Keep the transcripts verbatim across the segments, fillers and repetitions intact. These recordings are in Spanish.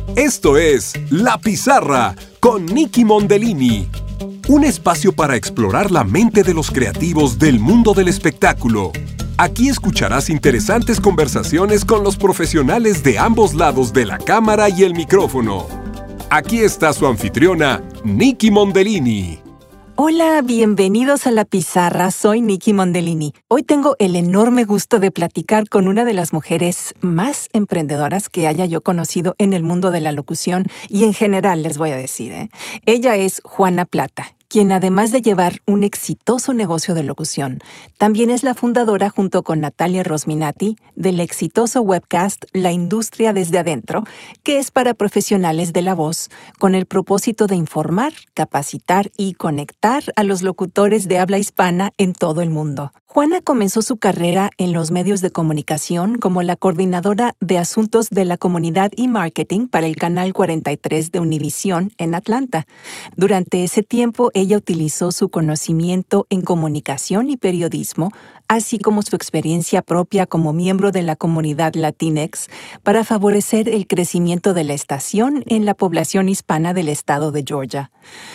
Esto es La Pizarra con Nicky Mondellini. Un espacio para explorar la mente de los creativos del mundo del espectáculo. Aquí escucharás interesantes conversaciones con los profesionales de ambos lados de la cámara y el micrófono. Aquí está su anfitriona, Nicky Mondellini. Hola, bienvenidos a La Pizarra. Soy Nicky Mondellini. Hoy tengo el enorme gusto de platicar con una de las mujeres más emprendedoras que haya yo conocido en el mundo de la locución y en general, les voy a decir, ¿eh? Ella es Juana Plata, quien además de llevar un exitoso negocio de locución, también es la fundadora junto con Natalia Rosminati del exitoso webcast La Industria desde Adentro, que es para profesionales de la voz con el propósito de informar, capacitar y conectar a los locutores de habla hispana en todo el mundo. Juana comenzó su carrera en los medios de comunicación como la coordinadora de asuntos de la comunidad y marketing para el Canal cuarenta y tres de Univisión en Atlanta. Durante ese tiempo, ella utilizó su conocimiento en comunicación y periodismo, así como su experiencia propia como miembro de la comunidad Latinx, para favorecer el crecimiento de la estación en la población hispana del estado de Georgia.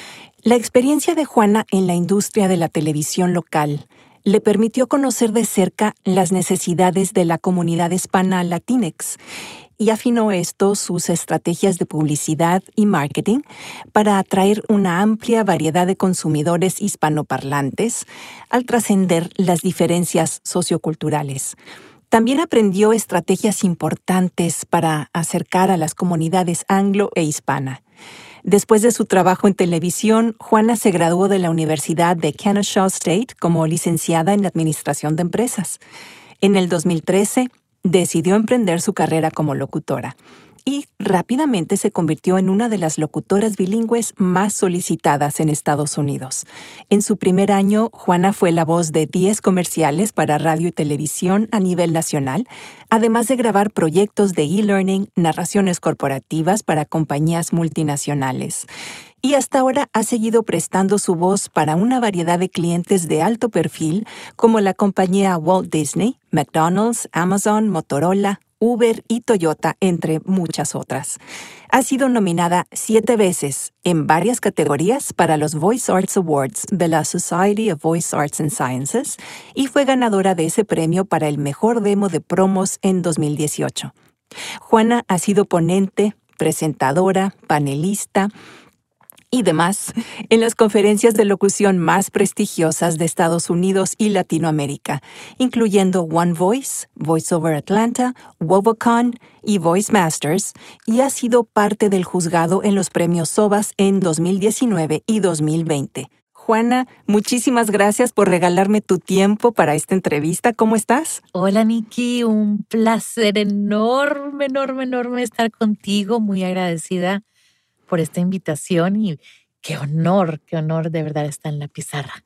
La experiencia de Juana en la industria de la televisión local le permitió conocer de cerca las necesidades de la comunidad hispana Latinx y afinó esto sus estrategias de publicidad y marketing para atraer una amplia variedad de consumidores hispanoparlantes al trascender las diferencias socioculturales. También aprendió estrategias importantes para acercar a las comunidades anglo e hispana. Después de su trabajo en televisión, Juana se graduó de la Universidad de Kennesaw State como licenciada en Administración de Empresas. En el dos mil trece, decidió emprender su carrera como locutora y rápidamente se convirtió en una de las locutoras bilingües más solicitadas en Estados Unidos. En su primer año, Juana fue la voz de diez comerciales para radio y televisión a nivel nacional, además de grabar proyectos de e-learning, narraciones corporativas para compañías multinacionales. Y hasta ahora ha seguido prestando su voz para una variedad de clientes de alto perfil como la compañía Walt Disney, McDonald's, Amazon, Motorola, Uber y Toyota, entre muchas otras. Ha sido nominada siete veces en varias categorías para los Voice Arts Awards de la Society of Voice Arts and Sciences y fue ganadora de ese premio para el mejor demo de promos en dos mil dieciocho. Juana ha sido ponente, presentadora, panelista y demás en las conferencias de locución más prestigiosas de Estados Unidos y Latinoamérica, incluyendo One Voice, Voice Over Atlanta, WovoCon y Voice Masters, y ha sido parte del juzgado en los premios SOBAS en dos mil diecinueve y dos mil veinte. Juana, muchísimas gracias por regalarme tu tiempo para esta entrevista. ¿Cómo estás? Hola, Nicky. Un placer enorme, enorme, enorme estar contigo. Muy agradecida por esta invitación y qué honor, qué honor de verdad estar en La Pizarra.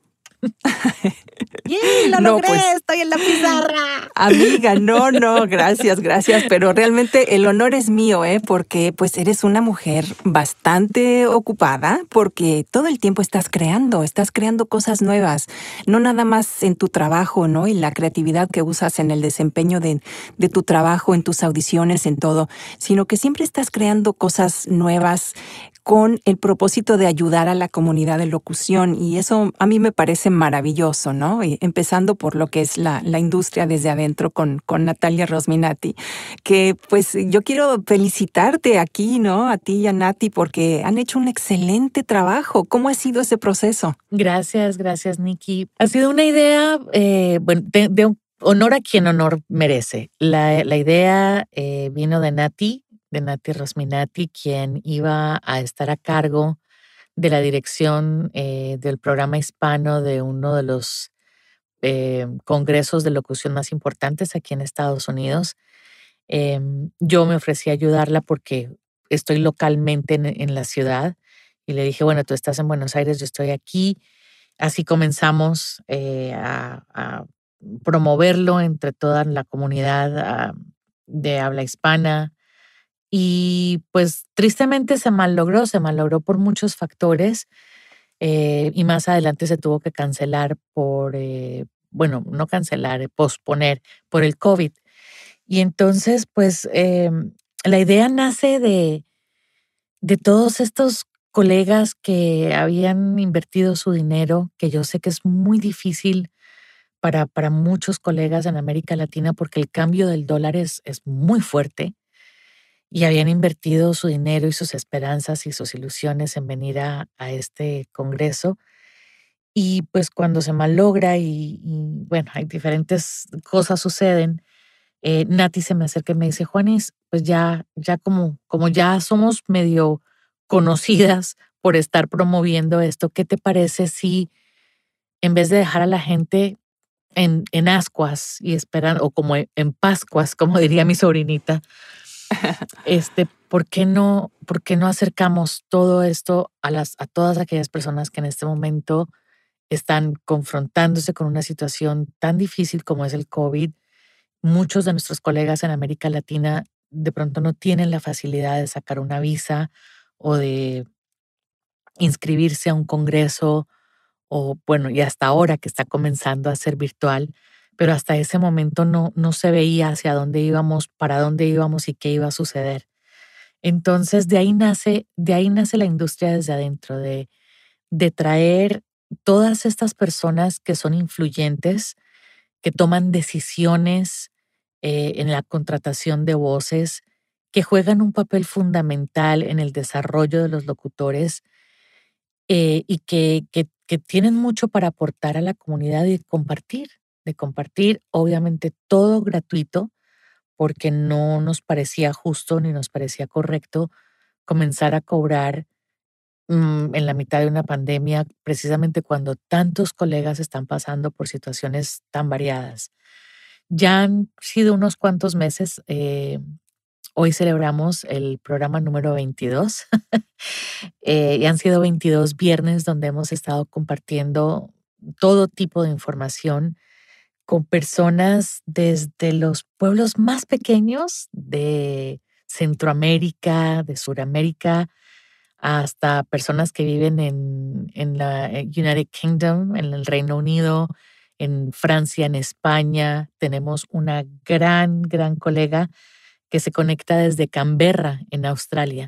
¡Yay! ¡Lo No, logré! pues, ¡Estoy en La Pizarra! Amiga, no, no, gracias, gracias, pero realmente el honor es mío, ¿eh? Porque pues eres una mujer bastante ocupada, porque todo el tiempo estás creando, estás creando cosas nuevas, no nada más en tu trabajo, ¿no? Y la creatividad que usas en el desempeño de, de tu trabajo, en tus audiciones, en todo, sino que siempre estás creando cosas nuevas con el propósito de ayudar a la comunidad de locución, y eso a mí me parece maravilloso, ¿no? Y empezando por lo que es la, la industria desde adentro con, con Natalia Rosminati, que pues yo quiero felicitarte aquí, ¿no? A ti y a Nati, porque han hecho un excelente trabajo. ¿Cómo ha sido ese proceso? Gracias, gracias, Nicky. Ha sido una idea, eh, bueno, de, de honor a quien honor merece. La, la idea eh, vino de Nati, de Nati Rosminati, quien iba a estar a cargo de la dirección eh, del programa hispano de uno de los eh, congresos de locución más importantes aquí en Estados Unidos. Eh, yo me ofrecí a ayudarla porque estoy localmente en, en la ciudad y le dije, bueno, tú estás en Buenos Aires, yo estoy aquí. Así comenzamos eh, a, a promoverlo entre toda la comunidad a, de habla hispana. Y pues tristemente se malogró, se malogró por muchos factores eh, y más adelante se tuvo que cancelar por, eh, bueno, no cancelar, eh, posponer por el COVID. Y entonces pues eh, la idea nace de, de todos estos colegas que habían invertido su dinero, que yo sé que es muy difícil para, para muchos colegas en América Latina porque el cambio del dólar es, es muy fuerte y habían invertido su dinero y sus esperanzas y sus ilusiones en venir a, a este congreso. Y pues cuando se malogra y, y bueno, hay diferentes cosas suceden, eh, Nati se me acerca y me dice, Juanis, pues ya, ya como, como ya somos medio conocidas por estar promoviendo esto, ¿qué te parece si en vez de dejar a la gente en, en ascuas y esperar, o como en, en pascuas, como diría mi sobrinita, este, ¿por qué no, por qué no acercamos todo esto a las, a todas aquellas personas que en este momento están confrontándose con una situación tan difícil como es el COVID? Muchos de nuestros colegas en América Latina de pronto no tienen la facilidad de sacar una visa o de inscribirse a un congreso o bueno, y hasta ahora que está comenzando a ser virtual, pero hasta ese momento no, no se veía hacia dónde íbamos, para dónde íbamos y qué iba a suceder. Entonces de ahí nace, de ahí nace la industria desde adentro, de, de traer todas estas personas que son influyentes, que toman decisiones eh, en la contratación de voces, que juegan un papel fundamental en el desarrollo de los locutores eh, y que, que, que tienen mucho para aportar a la comunidad y compartir, de compartir, obviamente todo gratuito, porque no nos parecía justo ni nos parecía correcto comenzar a cobrar mm, en la mitad de una pandemia, precisamente cuando tantos colegas están pasando por situaciones tan variadas. Ya han sido unos cuantos meses. Eh, hoy celebramos el programa número veintidós eh, y han sido veintidós viernes donde hemos estado compartiendo todo tipo de información con personas desde los pueblos más pequeños de Centroamérica, de Suramérica, hasta personas que viven en, en la United Kingdom, en el Reino Unido, en Francia, en España. Tenemos una gran, gran colega que se conecta desde Canberra, en Australia.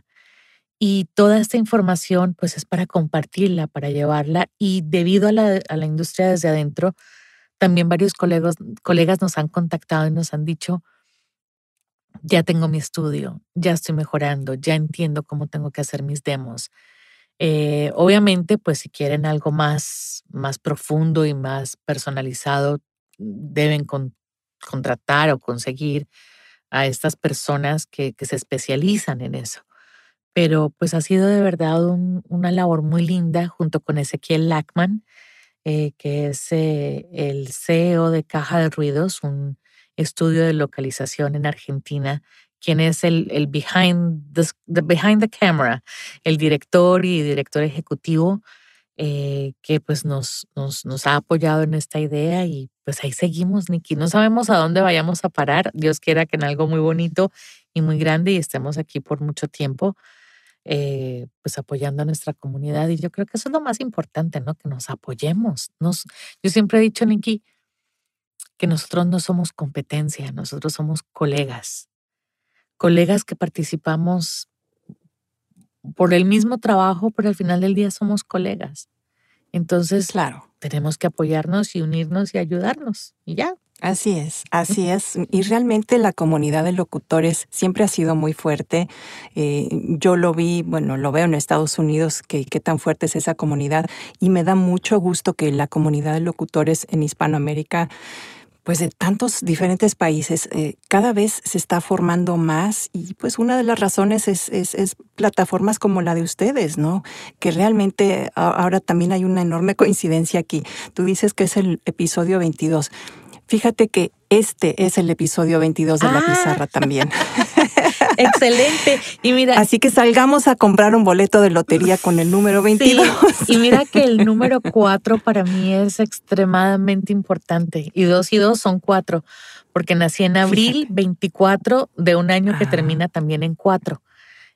Y toda esta información pues es para compartirla, para llevarla. Y debido a la, a la industria desde adentro, también varios colegas, colegas nos han contactado y nos han dicho, ya tengo mi estudio, ya estoy mejorando, ya entiendo cómo tengo que hacer mis demos. Eh, obviamente, pues si quieren algo más, más profundo y más personalizado, deben con- contratar o conseguir a estas personas que, que se especializan en eso. Pero pues ha sido de verdad un- una labor muy linda junto con Ezequiel Lackman, eh, que es eh, el C E O de Caja de Ruidos, un estudio de localización en Argentina, quien es el, el behind, the, the behind the camera, el director y director ejecutivo eh, que pues nos, nos, nos ha apoyado en esta idea y pues ahí seguimos, Nikki. No sabemos a dónde vayamos a parar. Dios quiera que en algo muy bonito y muy grande y estemos aquí por mucho tiempo, eh, pues apoyando a nuestra comunidad. Y yo creo que eso es lo más importante, ¿no? Que nos apoyemos. Nos, yo siempre he dicho, Nikki, que nosotros no somos competencia, nosotros somos colegas. Colegas que participamos por el mismo trabajo, pero al final del día somos colegas. Entonces, Claro. tenemos que apoyarnos y unirnos y ayudarnos. Y ya. Así es, así es. Y realmente la comunidad de locutores siempre ha sido muy fuerte. Eh, yo lo vi, bueno, lo veo en Estados Unidos, que qué tan fuerte es esa comunidad. Y me da mucho gusto que la comunidad de locutores en Hispanoamérica, pues de tantos diferentes países, eh, cada vez se está formando más y pues una de las razones es, es, es plataformas como la de ustedes, ¿no? Que realmente a- ahora también hay una enorme coincidencia aquí. Tú dices que es el episodio veintidós. Fíjate que este es el episodio veintidós de La Ah, Pizarra también. excelente. Y mira, Así que salgamos a comprar un boleto de lotería con el número veintidós. sí, y mira que el número cuatro para mí es extremadamente importante. Y dos y dos son cuatro, porque nací en abril Fíjate. veinticuatro de un año que Ah, termina también en cuatro.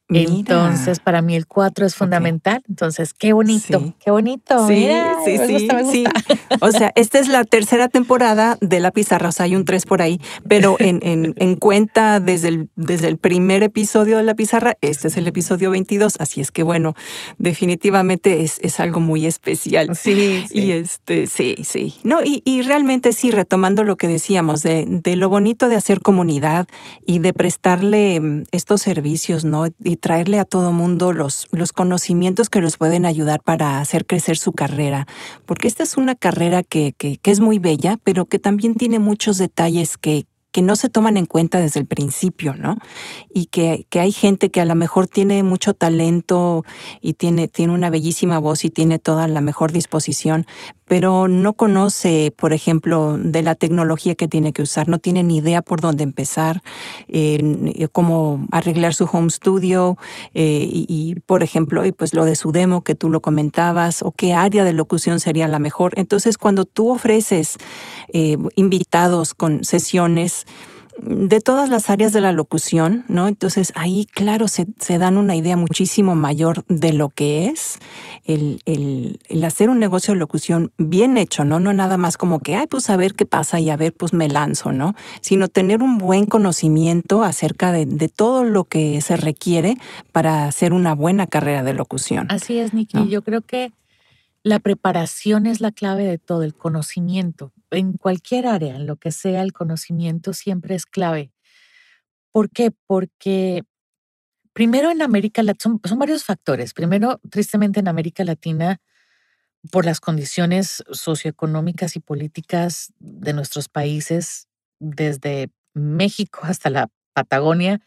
Entonces, Mira. para mí el cuatro es Ok. fundamental. Entonces, qué bonito, Sí. qué bonito. Sí, Mira, sí, me gusta, sí, me sí. gusta. O sea, esta es la tercera temporada de La Pizarra, o sea, hay un tres por ahí, pero en, en, en cuenta desde el, desde el primer episodio de La Pizarra, este es el episodio veintidós, así es que bueno, definitivamente es, es algo muy especial. Sí, Y sí. este, sí, sí. No, y, y realmente sí, retomando lo que decíamos, de, de lo bonito de hacer comunidad y de prestarle mm, estos servicios, ¿no? Y traerle a todo mundo los, los conocimientos que los pueden ayudar para hacer crecer su carrera. Porque esta es una carrera que, que, que es muy bella, pero que también tiene muchos detalles que, que no se toman en cuenta desde el principio, ¿no? Y que, que hay gente que a lo mejor tiene mucho talento y tiene, tiene una bellísima voz y tiene toda la mejor disposición, pero no conoce, por ejemplo, de la tecnología que tiene que usar, no tiene ni idea por dónde empezar, eh, cómo arreglar su home studio eh, y, y, por ejemplo, y pues lo de su demo que tú lo comentabas, o qué área de locución sería la mejor. Entonces, cuando tú ofreces eh, invitados con sesiones de todas las áreas de la locución, ¿no? Entonces ahí, claro, se, se dan una idea muchísimo mayor de lo que es el, el, el hacer un negocio de locución bien hecho, ¿no? No nada más como que, ay, pues a ver qué pasa y a ver, pues me lanzo, ¿no? Sino tener un buen conocimiento acerca de, de todo lo que se requiere para hacer una buena carrera de locución, Así es, Nikki. ¿no? Yo creo que la preparación es la clave de todo, el conocimiento. En cualquier área, en lo que sea, el conocimiento siempre es clave. ¿Por qué? Porque primero en América Latina, son, son varios factores. Primero, tristemente en América Latina, por las condiciones socioeconómicas y políticas de nuestros países, desde México hasta la Patagonia,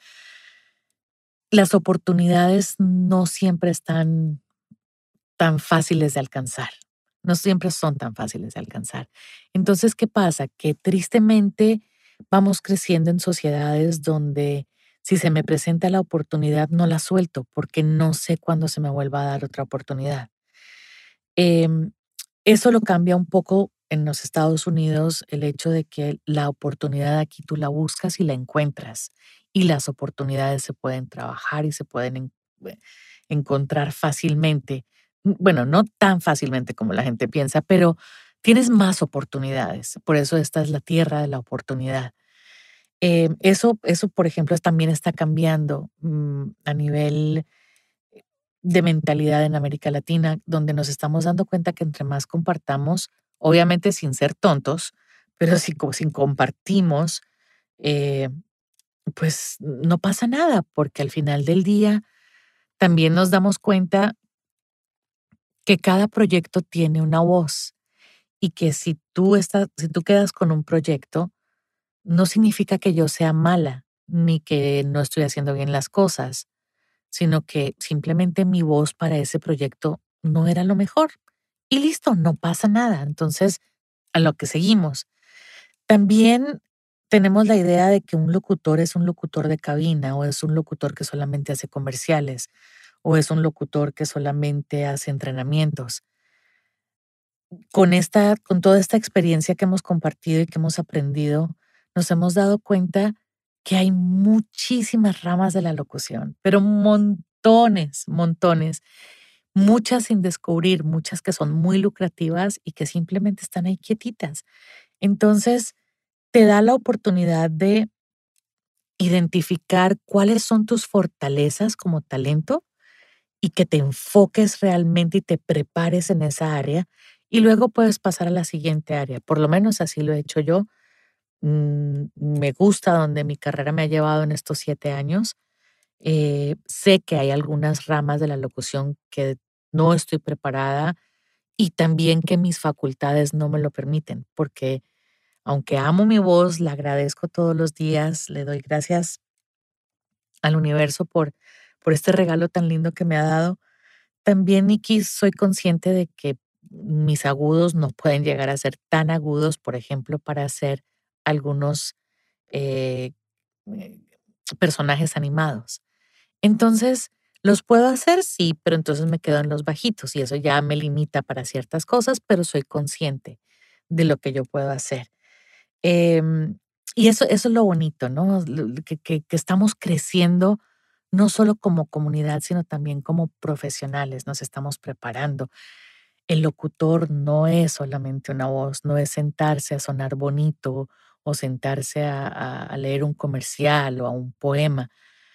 las oportunidades no siempre están tan fáciles de alcanzar. No siempre son tan fáciles de alcanzar. Entonces, ¿qué pasa? Que tristemente vamos creciendo en sociedades donde si se me presenta la oportunidad no la suelto porque no sé cuándo se me vuelva a dar otra oportunidad. Em, Eso lo cambia un poco en los Estados Unidos, el hecho de que la oportunidad aquí tú la buscas y la encuentras, y las oportunidades se pueden trabajar y se pueden en- eh, encontrar fácilmente. N- Bueno, no tan fácilmente como la gente piensa, pero tienes más oportunidades. Por eso esta es la tierra de la oportunidad. Eh, eso, eso, por ejemplo, es- también está cambiando mm, a nivel de mentalidad en América Latina, donde nos estamos dando cuenta que entre más compartamos, obviamente sin ser tontos, pero si, co- si compartimos, eh, pues no pasa nada, porque al final del día también nos damos cuenta que cada proyecto tiene una voz y que si tú estás, si tú quedas con un proyecto, no significa que yo sea mala ni que no estoy haciendo bien las cosas, sino que simplemente mi voz para ese proyecto no era lo mejor. Y listo, no pasa nada. Entonces, a lo que seguimos. También tenemos la idea de que un locutor es un locutor de cabina o es un locutor que solamente hace comerciales o es un locutor que solamente hace entrenamientos. Con esta, con toda esta experiencia que hemos compartido y que hemos aprendido, nos hemos dado cuenta que hay muchísimas ramas de la locución, pero montones, montones, muchas sin descubrir, muchas que son muy lucrativas y que simplemente están ahí quietitas. Entonces, te da la oportunidad de identificar cuáles son tus fortalezas como talento y que te enfoques realmente y te prepares en esa área y luego puedes pasar a la siguiente área. Por lo menos así lo he hecho yo. Mm, me gusta donde mi carrera me ha llevado en estos siete años. Eh, sé que hay algunas ramas de la locución que no estoy preparada y también que mis facultades no me lo permiten, porque aunque amo mi voz, la agradezco todos los días, le doy gracias al universo por, por este regalo tan lindo que me ha dado. También, Nikki, soy consciente de que mis agudos no pueden llegar a ser tan agudos, por ejemplo, para hacer algunos eh, eh, personajes animados. Entonces, los puedo hacer, sí, pero entonces me quedo en los bajitos y eso ya me limita para ciertas cosas, pero soy consciente de lo que yo puedo hacer. Em, y eso, eso es lo bonito, ¿no? Lo- Que, que, que estamos creciendo no solo como comunidad, sino también como profesionales. Nos estamos preparando. El locutor no es solamente una voz, no es sentarse a sonar bonito o sentarse a, a- a leer un comercial o a un poema.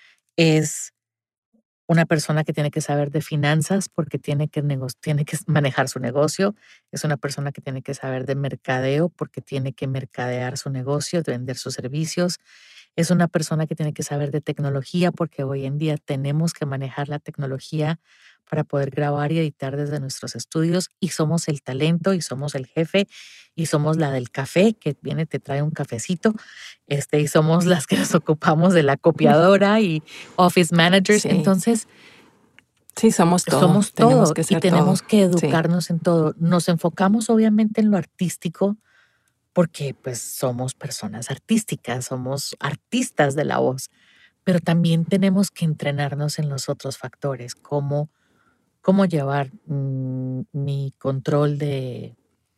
Es una persona que tiene que saber de finanzas porque tiene que, nego- tiene que manejar su negocio. Es una persona que tiene que saber de mercadeo porque tiene que mercadear su negocio, de vender sus servicios. Es una persona que tiene que saber de tecnología porque hoy en día tenemos que manejar la tecnología para poder grabar y editar desde nuestros estudios y somos el talento y somos el jefe y somos la del café que viene, te trae un cafecito, este, y somos las que nos ocupamos de la copiadora y office managers. Sí, Entonces, sí, somos todo. somos Tenemos todo que y ser todo. tenemos que Sí, educarnos en todo. Nos enfocamos obviamente en lo artístico porque pues somos personas artísticas, somos artistas de la voz, pero también tenemos que entrenarnos en los otros factores, como cómo llevar mm, mi control de,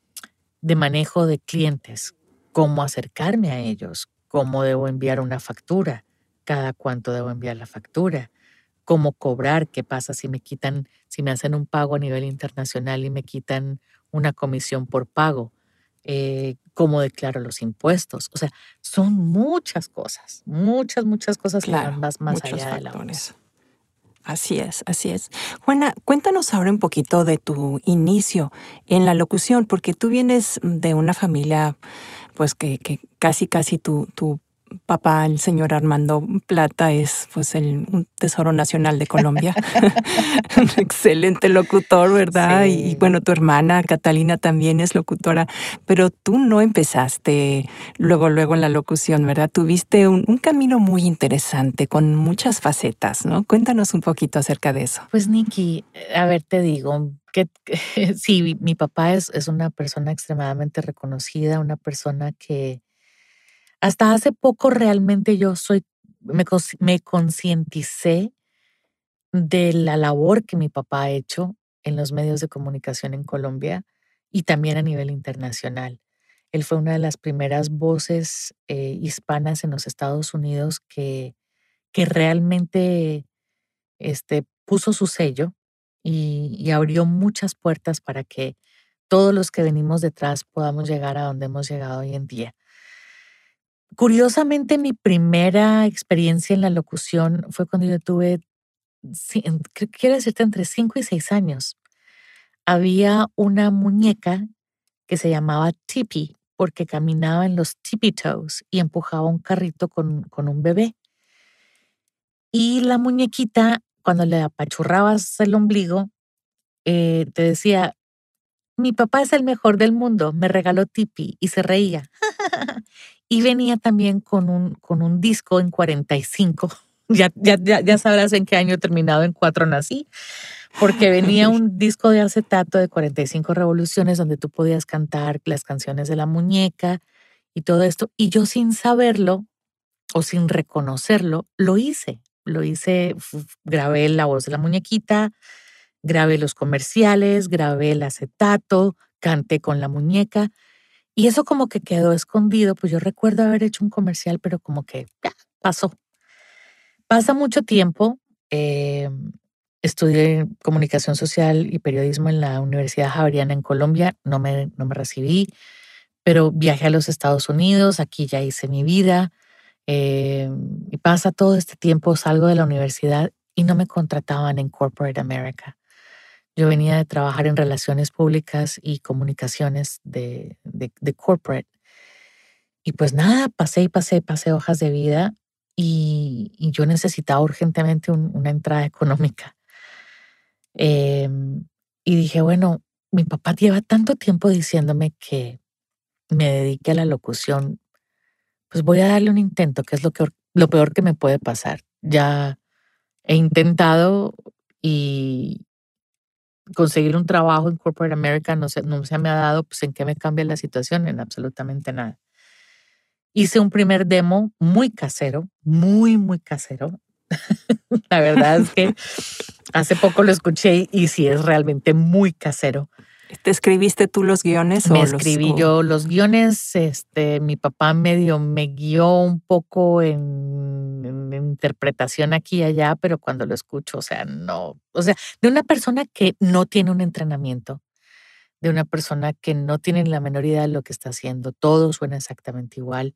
de manejo de clientes, cómo acercarme a ellos, cómo debo enviar una factura, cada cuánto debo enviar la factura, cómo cobrar, qué pasa si me quitan, si me hacen un pago a nivel internacional y me quitan una comisión por pago, eh, cómo declaro los impuestos. O sea, son muchas cosas, muchas, muchas cosas que claro, van más, más muchos allá de la voz. factores. Así es, así es. Juana, cuéntanos ahora un poquito de tu inicio en la locución, porque tú vienes de una familia, pues que, que casi, casi tu, tu papá, el señor Armando Plata, es pues el un tesoro nacional de Colombia. Un excelente locutor, ¿verdad? Y, y Sí. bueno, tu hermana Catalina también es locutora, pero tú no empezaste luego, luego en la locución, ¿verdad? Tuviste un, un camino muy interesante con muchas facetas, ¿no? Cuéntanos un poquito acerca de eso. Pues Nikki, eh, a ver, te digo, que que sí, mi mi papá es, es una persona extremadamente reconocida, una persona que hasta hace poco realmente yo soy, me, cons- me concienticé de la labor que mi papá ha hecho en los medios de comunicación en Colombia y también a nivel internacional. Él fue una de las primeras voces eh, hispanas en los Estados Unidos que, que realmente este, puso su sello y, y abrió muchas puertas para que todos los que venimos detrás podamos llegar a donde hemos llegado hoy en día. Curiosamente, mi primera experiencia en la locución fue cuando yo tuve, sí, en- cre- quiero decirte, entre cinco y seis años. Había una muñeca que se llamaba Tippy porque caminaba en los tippy toes y empujaba un carrito con, con un bebé. Y la muñequita, cuando le apachurrabas el ombligo, eh, te decía, mi papá es el mejor del mundo, me regaló Tipi y se reía. Y venía también con un, con un disco en cuarenta y cinco. Ya, ya, ya, ya sabrás en qué año terminado en cuatro nací, porque venía un disco de acetato de cuarenta y cinco revoluciones donde tú podías cantar las canciones de la muñeca y todo esto. Y yo sin saberlo o sin reconocerlo, lo hice. Lo hice, fu- grabé la voz de la muñequita, grabé los comerciales, grabé el acetato, canté con la muñeca y eso como que quedó escondido, pues yo recuerdo haber hecho un comercial, pero como que ya, pasó. Pasa mucho tiempo, eh, estudié comunicación social y periodismo en la Universidad Javeriana en Colombia, no me, no me recibí, pero viajé a los Estados Unidos, aquí ya hice mi vida, eh, y pasa todo este tiempo, salgo de la universidad y no me contrataban en Corporate America. Yo venía de trabajar en relaciones públicas y comunicaciones de, de, de corporate. Y pues nada, pasé y pasé, pasé hojas de vida y, y yo necesitaba urgentemente un- una entrada económica. Em, y dije, bueno, mi papá lleva tanto tiempo diciéndome que me dedique a la locución, pues voy a darle un intento, que es lo, que, lo peor que me puede pasar. Ya he intentado y, conseguir un trabajo en Corporate America no se, no se me ha dado, pues ¿en qué me cambia la situación? En absolutamente nada. Hice un primer demo muy casero, muy, muy casero. La verdad es que hace poco lo escuché y sí es realmente muy casero. ¿Te escribiste tú los guiones Me o los... escribí o- yo los guiones, este, mi papá medio me guió un poco en, en, interpretación aquí y allá, pero cuando lo escucho, o sea, no, o sea, de una persona que no tiene un entrenamiento, de una persona que no tiene la menor idea de lo que está haciendo, todo suena exactamente igual,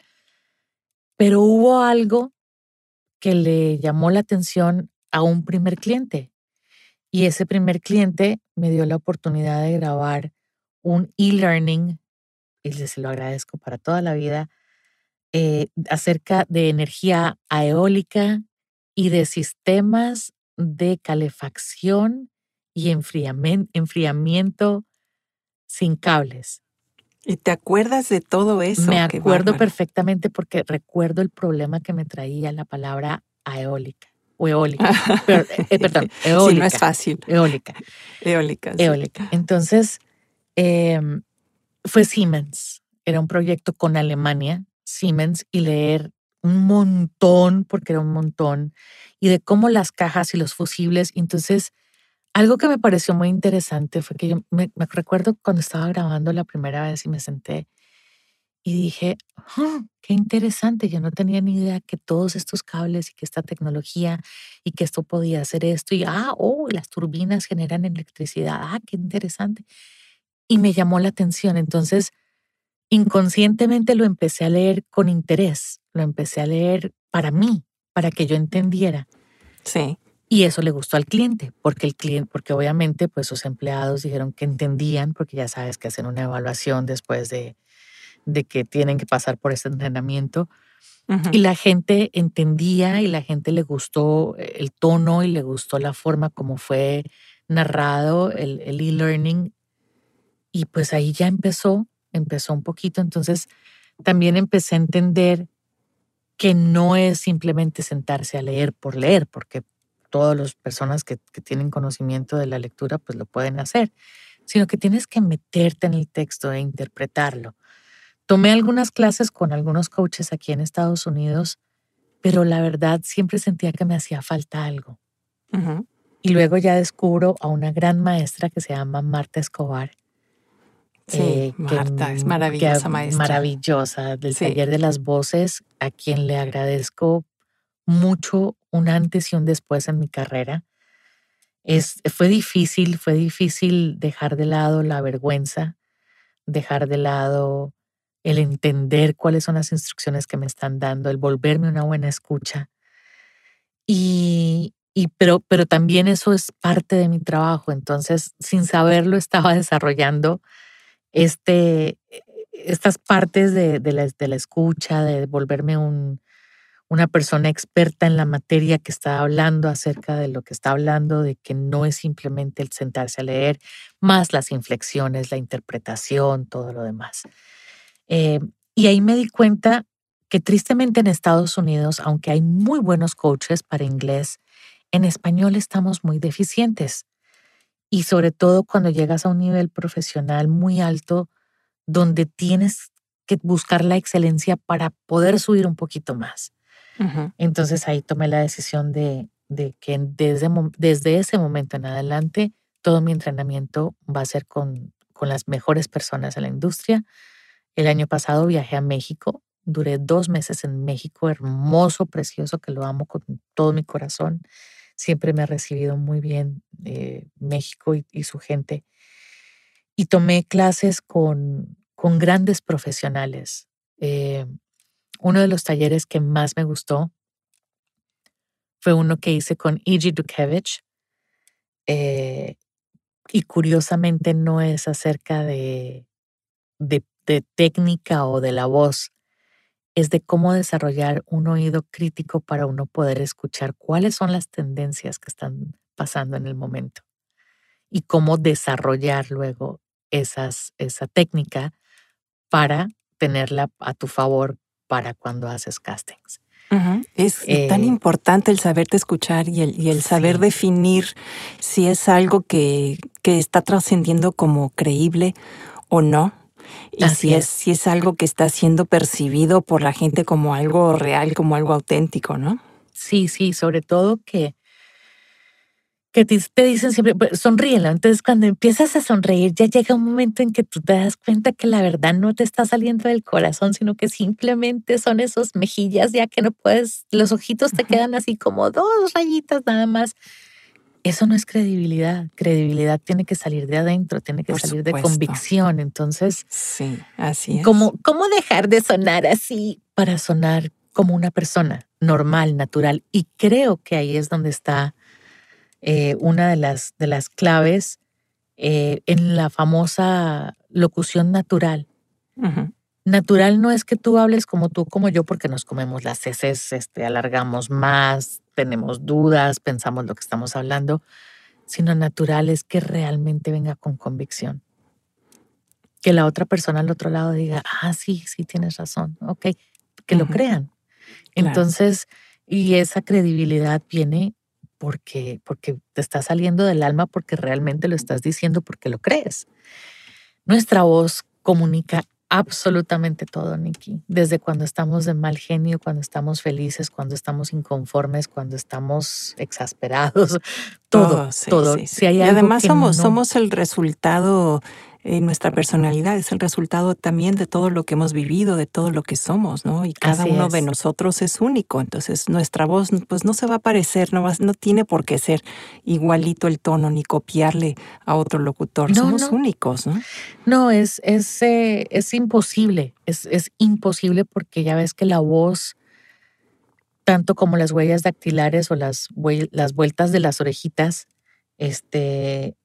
pero hubo algo que le llamó la atención a un primer cliente. Y ese primer cliente me dio la oportunidad de grabar un e-learning, y se lo agradezco para toda la vida, eh, acerca de energía eólica y de sistemas de calefacción y enfriamen- enfriamiento sin cables. ¿Y te acuerdas de todo eso? Me Qué acuerdo bárbaro. perfectamente porque recuerdo el problema que me traía la palabra eólica o eólica. Pero, eh, perdón, Sí, no es eólica. fácil. Eólica. Eólica, sí. Eólica. Entonces, em, fue Siemens. Era un proyecto con Alemania, Siemens, y leer un montón, porque era un montón, y de cómo las cajas y los fusibles. Entonces, algo que me pareció muy interesante fue que yo me, me recuerdo cuando estaba grabando la primera vez y me senté y dije, "Ah, qué interesante, yo no tenía ni idea que todos estos cables y que esta tecnología y que esto podía hacer esto y, ah, oh, las turbinas generan electricidad, ah, qué interesante". Y me llamó la atención, entonces inconscientemente lo empecé a leer con interés, lo empecé a leer para mí, para que yo entendiera. Sí. Y eso le gustó al cliente, porque el cliente, porque obviamente pues sus empleados dijeron que entendían, porque ya sabes que hacen una evaluación después de de que tienen que pasar por ese entrenamiento. Ujú. Y la gente entendía y la gente le gustó el tono y le gustó la forma como fue narrado el el e-learning. Y pues ahí ya empezó, empezó un poquito. Entonces también empecé a entender que no es simplemente sentarse a leer por leer, porque todas las personas que, que tienen conocimiento de la lectura pues lo pueden hacer, sino que tienes que meterte en el texto e interpretarlo. Tomé algunas clases con algunos coaches aquí en Estados Unidos, pero la verdad siempre sentía que me hacía falta algo. Ujú. Y luego ya descubro a una gran maestra que se llama Marta Escobar, Sí, eh, que, Marta es mm, que maravillosa maestra. maravillosa, del Sí. taller de las voces, a quien le agradezco mucho un antes y un después en mi carrera. Es, fue difícil, fue difícil dejar de lado la vergüenza, dejar de lado el entender cuáles son las instrucciones que me están dando, el volverme una buena escucha. Y, y pero, pero también eso es parte de mi trabajo. Entonces, sin saberlo, estaba desarrollando este, e- estas partes de, de la, de la escucha, de volverme un, una persona experta en la materia que está hablando acerca de lo que está hablando, de que no es simplemente el sentarse a leer, más las inflexiones, la interpretación, todo lo demás. Eh, y ahí me di cuenta que tristemente en Estados Unidos, aunque hay muy buenos coaches para inglés, en español estamos muy deficientes. Y sobre todo cuando llegas a un nivel profesional muy alto, donde tienes que buscar la excelencia para poder subir un poquito más. Ujú. Entonces ahí tomé la decisión de, de que desde, mo- desde ese momento en adelante, todo mi entrenamiento va a ser con, con las mejores personas en la industria. El año pasado viajé a México, duré dos meses en México, hermoso, precioso, que lo amo con todo mi corazón. Siempre me ha recibido muy bien eh, México y, y su gente. Y tomé clases con, con grandes profesionales. Eh, Uno de los talleres que más me gustó fue uno que hice con Iji Dukevich. eh, y curiosamente no es acerca de, de, de técnica o de la voz, es de cómo desarrollar un oído crítico para uno poder escuchar cuáles son las tendencias que están pasando en el momento y cómo desarrollar luego esas, esa técnica para tenerla a tu favor para cuando haces castings. Ujú. Es tan Eh, importante el saberte escuchar y el, y el saber sí, definir si es algo que, que está trascendiendo como creíble o no, y así si es, es. si es algo que está siendo percibido por la gente como algo real, como algo auténtico, ¿no? Sí, sí, sobre todo que que te, te dicen siempre, "Pues, sonríelo". Entonces, cuando empiezas a sonreír, ya llega un momento en que tú te das cuenta que la verdad no te está saliendo del corazón, sino que simplemente son esos mejillas ya que no puedes, los ojitos te Ujú. quedan así como dos rayitas nada más. Eso no es credibilidad. Credibilidad tiene que salir de adentro, tiene que Por salir de supuesto. convicción. Entonces, Sí, así es. ¿cómo, cómo dejar de sonar así para sonar como una persona normal, natural? Y creo que ahí es donde está eh, una de las, de las claves eh, en la famosa locución natural. Ujú. Natural no es que tú hables como tú, como yo, porque nos comemos las heces, este, alargamos más, tenemos dudas, pensamos lo que estamos hablando, sino natural es que realmente venga con convicción. Que la otra persona al otro lado diga, ah, sí, sí, tienes razón, ok, que lo Ujú. crean. Claro. Entonces, y esa credibilidad viene porque, porque te está saliendo del alma, porque realmente lo estás diciendo, porque lo crees. Nuestra voz comunica absolutamente todo, Nikki. Desde cuando estamos de mal genio, cuando estamos felices, cuando estamos inconformes, cuando estamos exasperados, todo, Todo, sí, todo. sí, sí. Si hay Y algo además que somos, no, somos el resultado, eh, nuestra personalidad es el resultado también de todo lo que hemos vivido, de todo lo que somos, ¿no? Y cada así uno de es. nosotros es único. Entonces nuestra voz, pues no se va a parecer, no, va- no tiene por qué ser igualito el tono ni copiarle a otro locutor. No, Somos no, únicos, ¿no? no, es, es, eh, es imposible. Es, es imposible porque ya ves que la voz, tanto como las huellas dactilares o las, hue- las vueltas de las orejitas, este,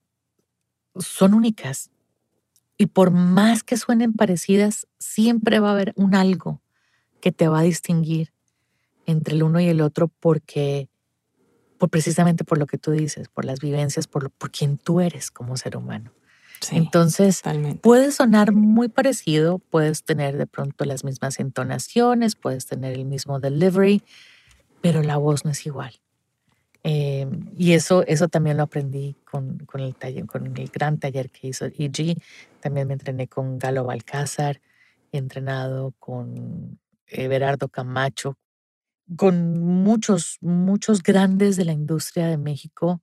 son únicas. Y por más que suenen parecidas, siempre va a haber un algo que te va a distinguir entre el uno y el otro porque, por precisamente por lo que tú dices, por las vivencias, por, lo- por quien tú eres como ser humano. Sí, Entonces, totalmente. puede sonar muy parecido, puedes tener de pronto las mismas entonaciones, puedes tener el mismo delivery, pero la voz no es igual. Eh, y eso, eso también lo aprendí con, con el taller, con el gran taller que hizo E G. También me entrené con Galo Balcázar, he entrenado con Everardo Camacho, con muchos, muchos grandes de la industria de México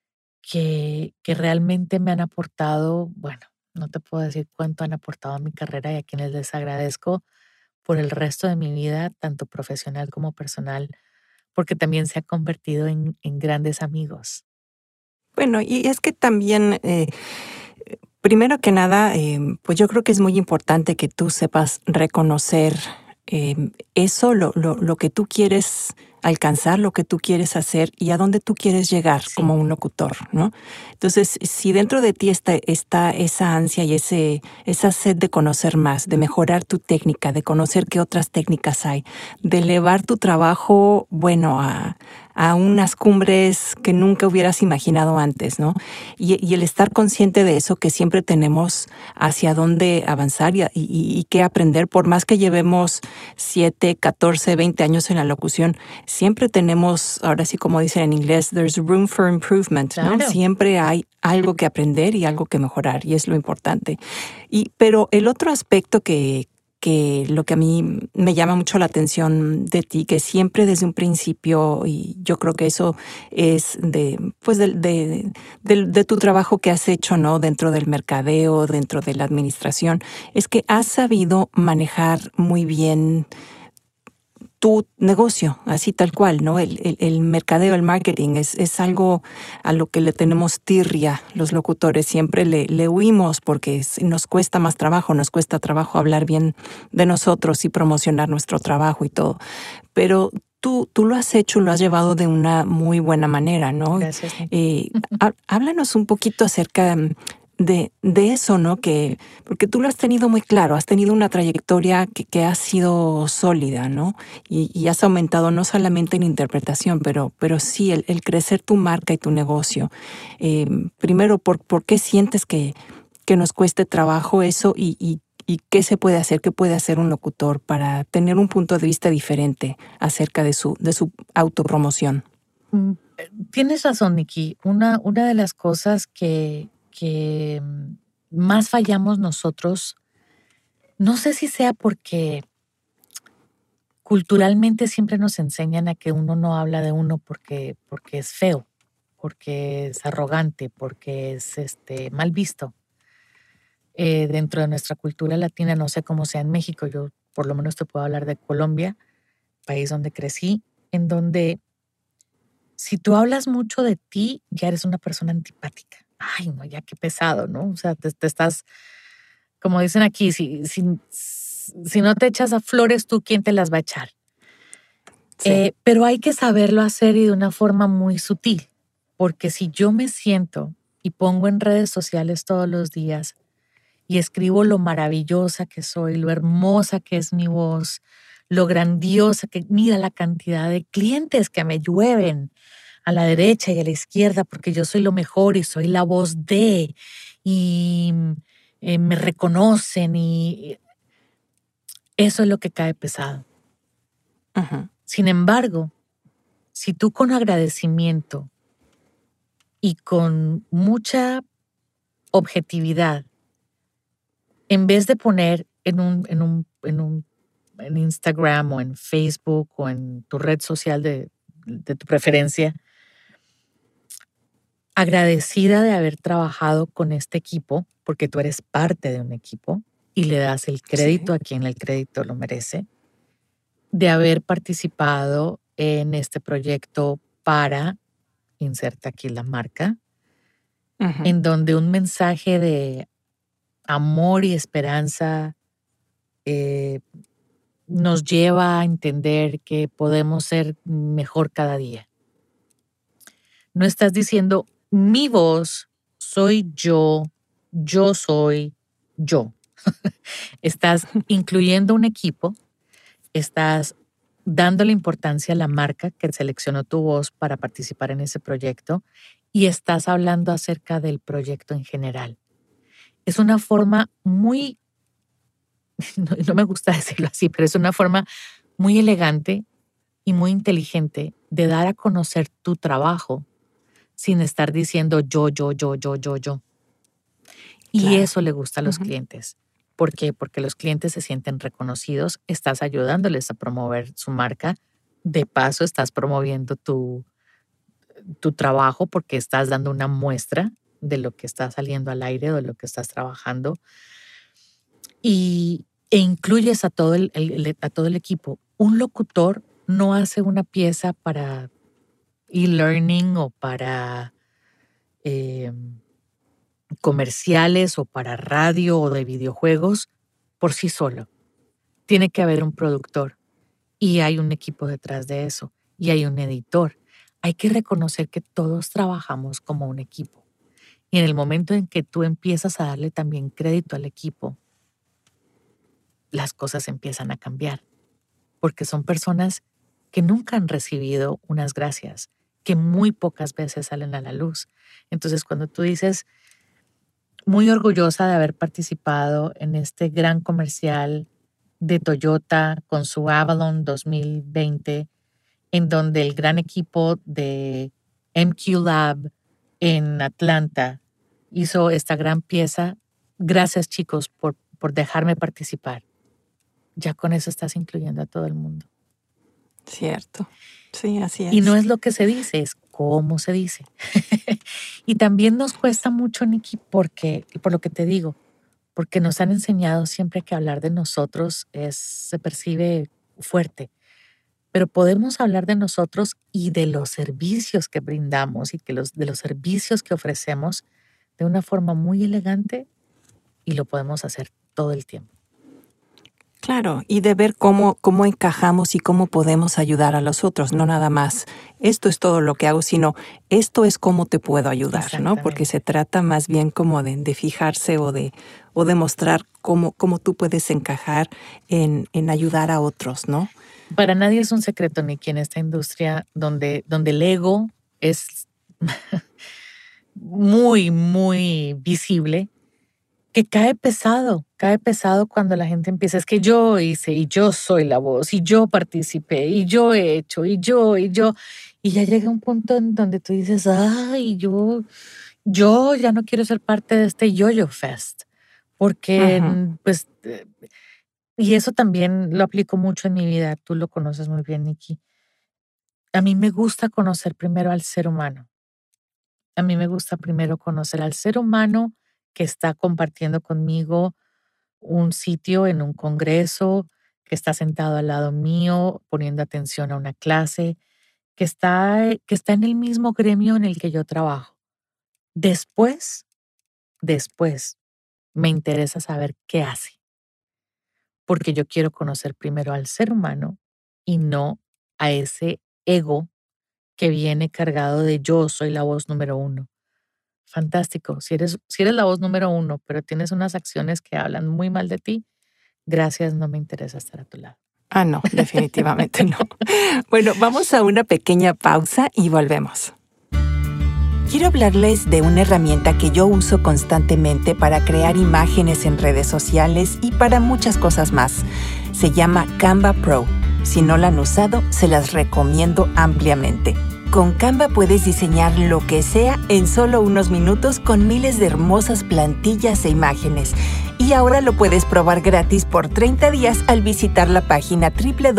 que, que realmente me han aportado, bueno, no te puedo decir cuánto han aportado a mi carrera y a quienes les agradezco por el resto de mi vida, tanto profesional como personal, porque también se ha convertido en, en grandes amigos. Bueno, y es que también, eh, primero que nada, em, pues yo creo que es muy importante que tú sepas reconocer em, eso, lo, lo, lo que tú quieres alcanzar, lo que tú quieres hacer y a dónde tú quieres llegar Sí, como un locutor, ¿no? Entonces, si dentro de ti está, está esa ansia y ese, esa sed de conocer más, de mejorar tu técnica, de conocer qué otras técnicas hay, de elevar tu trabajo, bueno, a, a unas cumbres que nunca hubieras imaginado antes, ¿no? Y, y el estar consciente de eso, que siempre tenemos hacia dónde avanzar y, y, y qué aprender, por más que llevemos siete, catorce, veinte años en la locución, siempre tenemos, ahora sí como dicen en inglés, there's room for improvement, ¿no? claro. Siempre hay algo que aprender y algo que mejorar, y es lo importante. Y, pero el otro aspecto que, que lo que a mí me llama mucho la atención de ti, que siempre desde un principio, y yo creo que eso es de, pues de, de, de, de tu trabajo que has hecho, ¿no? Dentro del mercadeo, dentro de la administración, es que has sabido manejar muy bien tu negocio, así tal cual, ¿no? El, el, el mercadeo, el marketing, es, es algo a lo que le tenemos tirria los locutores. Siempre le, le huimos porque es- nos cuesta más trabajo, nos cuesta trabajo hablar bien de nosotros y promocionar nuestro trabajo y todo. Pero tú, tú lo has hecho, lo has llevado de una muy buena manera, ¿no? Gracias, Nick. Eh, há- háblanos un poquito acerca mm, de, de eso, ¿no? Que, porque tú lo has tenido muy claro, has tenido una trayectoria que, que ha sido sólida, ¿no? Y, y has aumentado no solamente en interpretación, pero, pero sí el, el crecer tu marca y tu negocio. Eh, primero, ¿por, por qué sientes que, que nos cueste trabajo eso y, y, y qué se puede hacer, qué puede hacer un locutor para tener un punto de vista diferente acerca de su, de su autopromoción? Mm, eh, Tienes razón, Nikki. Una, una de las cosas que, que mm, más fallamos nosotros, no sé si sea porque culturalmente siempre nos enseñan a que uno no habla de uno porque, porque es feo. porque es arrogante, porque es este, mal visto. Eh, dentro de nuestra cultura latina, no sé cómo sea en México, yo por lo menos te puedo hablar de Colombia, país donde crecí, en donde si tú hablas mucho de ti, ya eres una persona antipática. Ay, no, ya qué pesado, ¿no? O sea, te, te estás, como dicen aquí, si, si, si no te echas a flores, ¿tú quién te las va a echar? Sí. Eh, pero hay que saberlo hacer y de una forma muy sutil, porque si yo me siento y pongo en redes sociales todos los días y escribo lo maravillosa que soy, lo hermosa que es mi voz, lo grandiosa que, mira la cantidad de clientes que me llueven a la derecha y a la izquierda porque yo soy lo mejor y soy la voz de, y eh, me reconocen y eso es lo que cae pesado. Ujú. Sin embargo, si tú con agradecimiento y con mucha objetividad, en vez de poner en un, en un, en un en Instagram o en Facebook o en tu red social de, de tu preferencia, agradecida de haber trabajado con este equipo, porque tú eres parte de un equipo y le das el crédito Sí. a quien el crédito lo merece, de haber participado en este proyecto para, inserta aquí la marca, Ujú. en donde un mensaje de amor y esperanza eh, nos lleva a entender que podemos ser mejor cada día. No estás diciendo mi voz, soy yo, yo soy yo. Estás incluyendo un equipo, estás dándole importancia a la marca que seleccionó tu voz para participar en ese proyecto y estás hablando acerca del proyecto en general. Es una forma muy, no, no me gusta decirlo así, pero es una forma muy elegante y muy inteligente de dar a conocer tu trabajo sin estar diciendo yo, yo, yo, yo, yo, yo. Y Claro. eso le gusta a los Ujú. clientes. ¿Por qué? Porque los clientes se sienten reconocidos, estás ayudándoles a promover su marca, de paso estás promoviendo tu, tu trabajo porque estás dando una muestra de lo que está saliendo al aire o de lo que estás trabajando y, e incluyes a todo el, el- el- a todo el equipo. Un locutor no hace una pieza para e-learning o para eh, comerciales o para radio o de videojuegos por sí solo. Tiene que haber un productor y hay un equipo detrás de eso y hay un editor. Hay que reconocer que todos trabajamos como un equipo. Y en el momento en que tú empiezas a darle también crédito al equipo, las cosas empiezan a cambiar, porque son personas que nunca han recibido unas gracias, que muy pocas veces salen a la luz. Entonces, cuando tú dices, muy orgullosa de haber participado en este gran comercial de Toyota con su Avalon dos mil veinte, en donde el gran equipo de M Q Lab en Atlanta hizo esta gran pieza. Gracias, chicos, por, por dejarme participar. Ya con eso estás incluyendo a todo el mundo. Cierto. Sí, así Y no es. es lo que se dice, es cómo se dice. Y también nos cuesta mucho, Nikki, porque, por lo que te digo, porque nos han enseñado siempre que hablar de nosotros es, se percibe fuerte, pero podemos hablar de nosotros y de los servicios que brindamos y que los, de los servicios que ofrecemos de una forma muy elegante y lo podemos hacer todo el tiempo. Claro, y de ver cómo, cómo encajamos y cómo podemos ayudar a los otros, no nada más esto es todo lo que hago, sino esto es cómo te puedo ayudar, ¿no? Porque se Exactamente. trata más bien como de, de fijarse o de, o de mostrar cómo, cómo tú puedes encajar en, en ayudar a otros, ¿no? Para nadie es un secreto, Nikki, en esta industria donde, donde el ego es muy, muy visible, que cae pesado, cae pesado cuando la gente empieza, es que yo hice y yo soy la voz y yo participé y yo he hecho y yo y yo, y ya llega un punto en donde tú dices, ay, yo, yo ya no quiero ser parte de este Yo-Yo Fest, porque Ujú. pues, eh, y eso también lo aplico mucho en mi vida, tú lo conoces muy bien, Nikki. A mí me gusta conocer primero al ser humano. A mí me gusta primero conocer al ser humano que está compartiendo conmigo un sitio en un congreso, que está sentado al lado mío poniendo atención a una clase, que está, que está en el mismo gremio en el que yo trabajo. Después, después, me interesa saber qué hace, porque yo quiero conocer primero al ser humano y no a ese ego que viene cargado de yo soy la voz número uno. Fantástico. Si eres, si eres la voz número uno, pero tienes unas acciones que hablan muy mal de ti, gracias, no me interesa estar a tu lado. Ah, no, definitivamente no. Bueno, vamos a una pequeña pausa y volvemos. Quiero hablarles de una herramienta que yo uso constantemente para crear imágenes en redes sociales y para muchas cosas más. Se llama Canva Pro. Si no la han usado, se las recomiendo ampliamente. Con Canva puedes diseñar lo que sea en solo unos minutos con miles de hermosas plantillas e imágenes. Y ahora lo puedes probar gratis por treinta días al visitar la página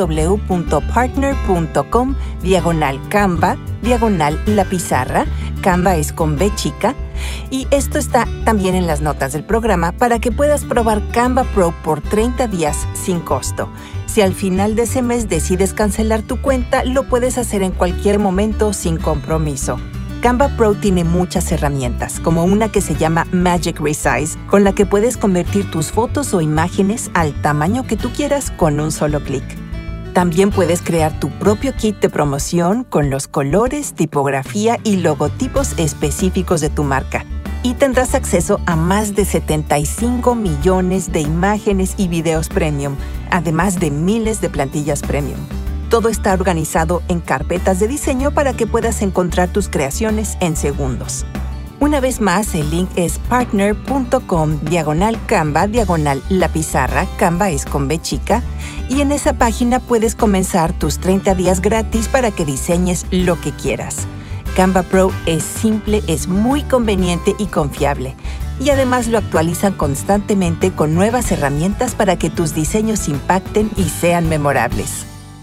www.partner.com diagonal Canva, diagonal La Pizarra. Canva es con B chica. Y esto está también en las notas del programa para que puedas probar Canva Pro por treinta días sin costo. Si al final de ese mes decides cancelar tu cuenta, lo puedes hacer en cualquier momento sin compromiso. Canva Pro tiene muchas herramientas, como una que se llama Magic Resize, con la que puedes convertir tus fotos o imágenes al tamaño que tú quieras con un solo clic. También puedes crear tu propio kit de promoción con los colores, tipografía y logotipos específicos de tu marca. Y tendrás acceso a más de setenta y cinco millones de imágenes y videos premium, además de miles de plantillas premium. Todo está organizado en carpetas de diseño para que puedas encontrar tus creaciones en segundos. Una vez más, el link es partner.com diagonal Canva, diagonal La Pizarra, Canva es con B chica, y en esa página puedes comenzar tus treinta días gratis para que diseñes lo que quieras. Canva Pro es simple, es muy conveniente y confiable. Y además lo actualizan constantemente con nuevas herramientas para que tus diseños impacten y sean memorables.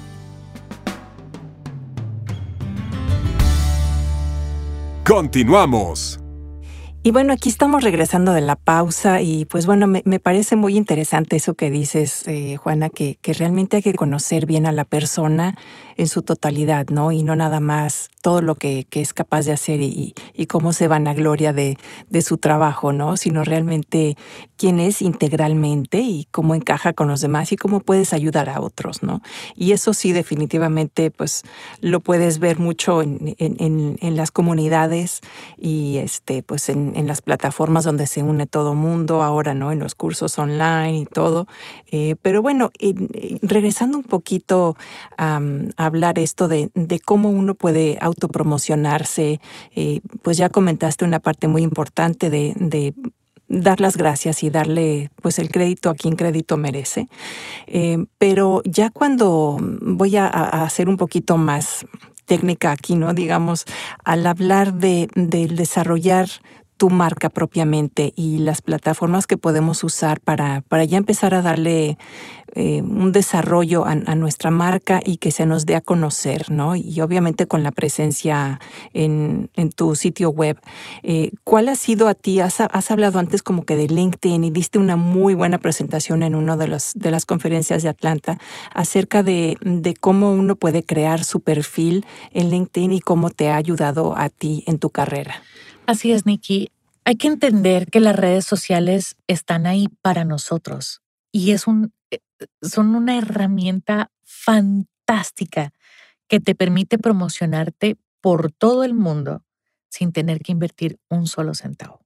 Continuamos. Y bueno, aquí estamos regresando de la pausa y pues bueno, me, me parece muy interesante eso que dices, eh, Juana, que, que realmente hay que conocer bien a la persona en su totalidad, ¿no? Y no nada más todo lo que, que es capaz de hacer y, y cómo se vanagloria de, de su trabajo, ¿no? Sino realmente quién es integralmente y cómo encaja con los demás y cómo puedes ayudar a otros, ¿no? Y eso sí, definitivamente, pues lo puedes ver mucho en, en, en, en las comunidades y este, pues en, en las plataformas donde se une todo mundo ahora, ¿no? En los cursos online y todo. Eh, pero bueno, eh, regresando un poquito um, a hablar esto de, de cómo uno puede autopromocionarse, eh, pues ya comentaste una parte muy importante de, de dar las gracias y darle pues el crédito a quien crédito merece. Eh, pero ya cuando voy a, a hacer un poquito más técnica aquí, ¿no? Digamos, al hablar de, de desarrollar tu marca propiamente y las plataformas que podemos usar para, para ya empezar a darle eh, un desarrollo a, a nuestra marca y que se nos dé a conocer, ¿no? Y obviamente con la presencia en, en tu sitio web. Eh, ¿Cuál ha sido a ti? Has, has hablado antes como que de LinkedIn y diste una muy buena presentación en una de, los, de las conferencias de Atlanta acerca de, de cómo uno puede crear su perfil en LinkedIn y cómo te ha ayudado a ti en tu carrera. Así es, Nikki. Hay que entender que las redes sociales están ahí para nosotros y es un, son una herramienta fantástica que te permite promocionarte por todo el mundo sin tener que invertir un solo centavo.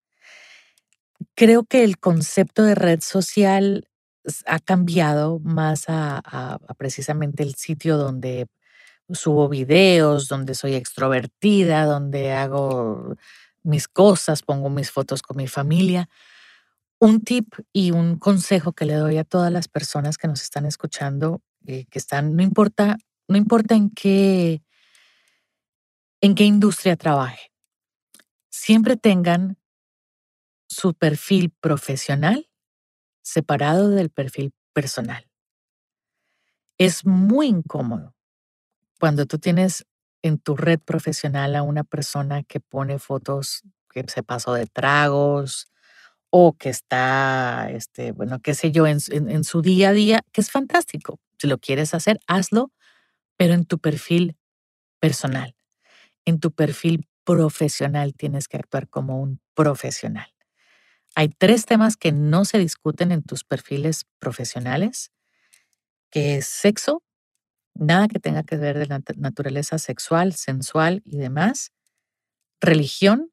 Creo que el concepto de red social ha cambiado más a, a, a precisamente el sitio donde subo videos, donde soy extrovertida, donde hago mis cosas, pongo mis fotos con mi familia. Un tip y un consejo que le doy a todas las personas que nos están escuchando, eh, que están, no importa, no importa en qué, en qué industria trabaje, siempre tengan su perfil profesional separado del perfil personal. Es muy incómodo cuando tú tienes en tu red profesional a una persona que pone fotos que se pasó de tragos o que está, este, bueno, qué sé yo, en, su- en, en su día a día, que es fantástico. Si lo quieres hacer, hazlo, pero en tu perfil personal, en tu perfil profesional tienes que actuar como un profesional. Hay tres temas que no se discuten en tus perfiles profesionales, que es sexo, nada que tenga que ver de la nat- naturaleza sexual, sensual y demás, religión